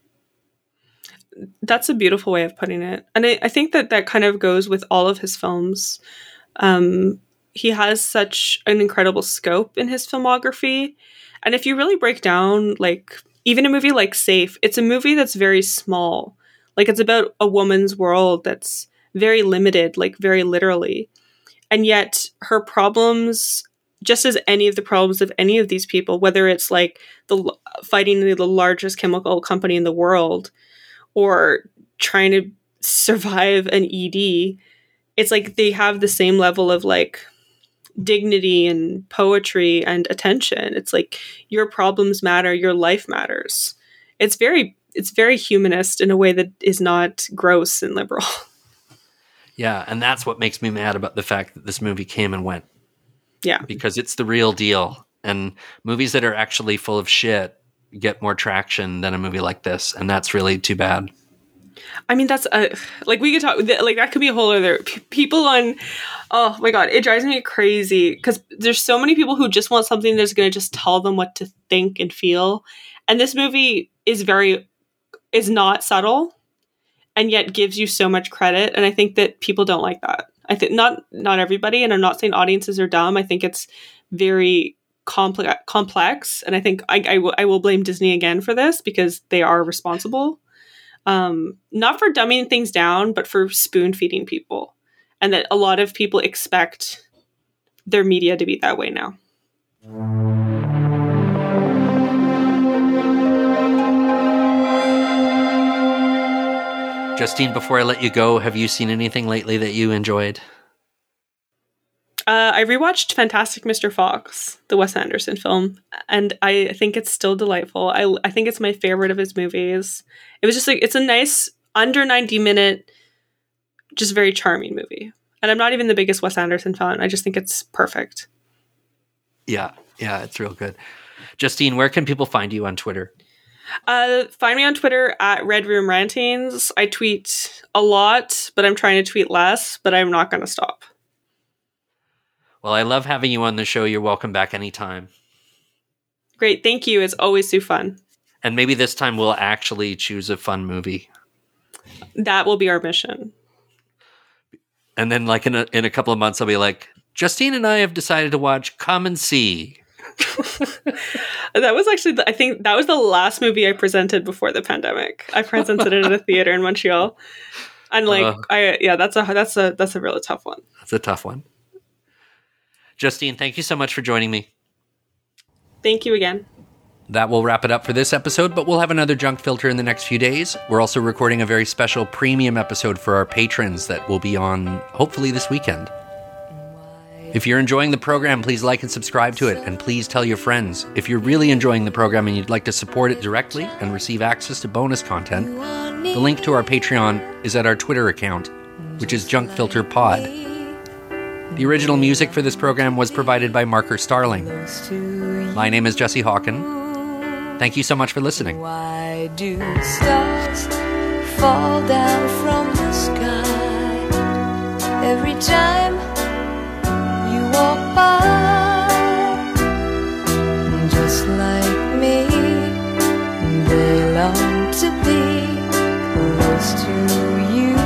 That's a beautiful way of putting it. And I, I think that that kind of goes with all of his films. Um, he has such an incredible scope in his filmography. And if you really break down, like, even a movie like Safe, it's a movie that's very small. Like, it's about a woman's world that's very limited, like, very literally. And yet, her problems, just as any of the problems of any of these people, whether it's, like, the fighting the largest chemical company in the world, or trying to survive an E D, it's like they have the same level of like dignity and poetry and attention. It's like your problems matter, your life matters. It's very it's very humanist in a way that is not gross and liberal. Yeah, and that's what makes me mad about the fact that this movie came and went. Yeah. Because it's the real deal. And movies that are actually full of shit get more traction than a movie like this, and that's really too bad. I mean, that's a, like we could talk like that could be a whole other p- people on. Oh my god, it drives me crazy because there's so many people who just want something that's going to just tell them what to think and feel, and this movie is very is not subtle, and yet gives you so much credit. And I think that people don't like that. I think not not everybody, and I'm not saying audiences are dumb. I think it's very complex complex and I think I, I, w- I will blame Disney again for this because they are responsible, um not for dumbing things down but for spoon feeding people, and that a lot of people expect their media to be that way now. Justine, before I let you go, have you seen anything lately that you enjoyed? Uh, I rewatched Fantastic Mister Fox, the Wes Anderson film, and I think it's still delightful. I I think it's my favorite of his movies. It was just like, it's a nice, under ninety minute, just very charming movie. And I'm not even the biggest Wes Anderson fan. I just think it's perfect. Yeah, yeah, it's real good. Justine, where can people find you on Twitter? Uh, find me on Twitter at Red Room Rantings. I tweet a lot, but I'm trying to tweet less, but I'm not going to stop. Well, I love having you on the show. You're welcome back anytime. Great. Thank you. It's always so fun. And maybe this time we'll actually choose a fun movie. That will be our mission. And then like in a, in a couple of months, I'll be like, Justine and I have decided to watch Come and See. That was actually, the, I think that was the last movie I presented before the pandemic. I presented it at a theater in Montreal. And like, uh, I, yeah, that's a, that's a, that's a really tough one. That's a tough one. Justine, thank you so much for joining me. Thank you again. That will wrap it up for this episode, but we'll have another Junk Filter in the next few days. We're also recording a very special premium episode for our patrons that will be on hopefully this weekend. If you're enjoying the program, please like and subscribe to it, and please tell your friends. If you're really enjoying the program and you'd like to support it directly and receive access to bonus content, the link to our Patreon is at our Twitter account, which is Junk Filter Pod. The original music for this program was provided by Marker Starling. My name is Jesse Hawken. Thank you so much for listening. Why do stars fall down from the sky every time you walk by? Just like me, they long to be close to you.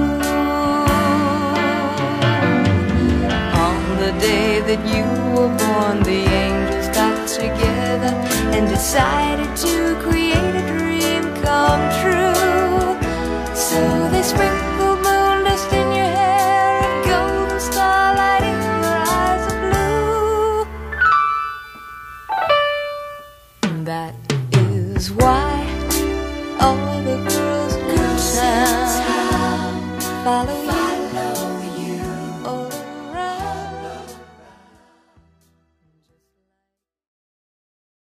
On the day that you were born, the angels got together and decided to create a dream come true. So they sprinkled moon dust in your hair and golden starlight in your eyes of blue. That is why all the girls in town follow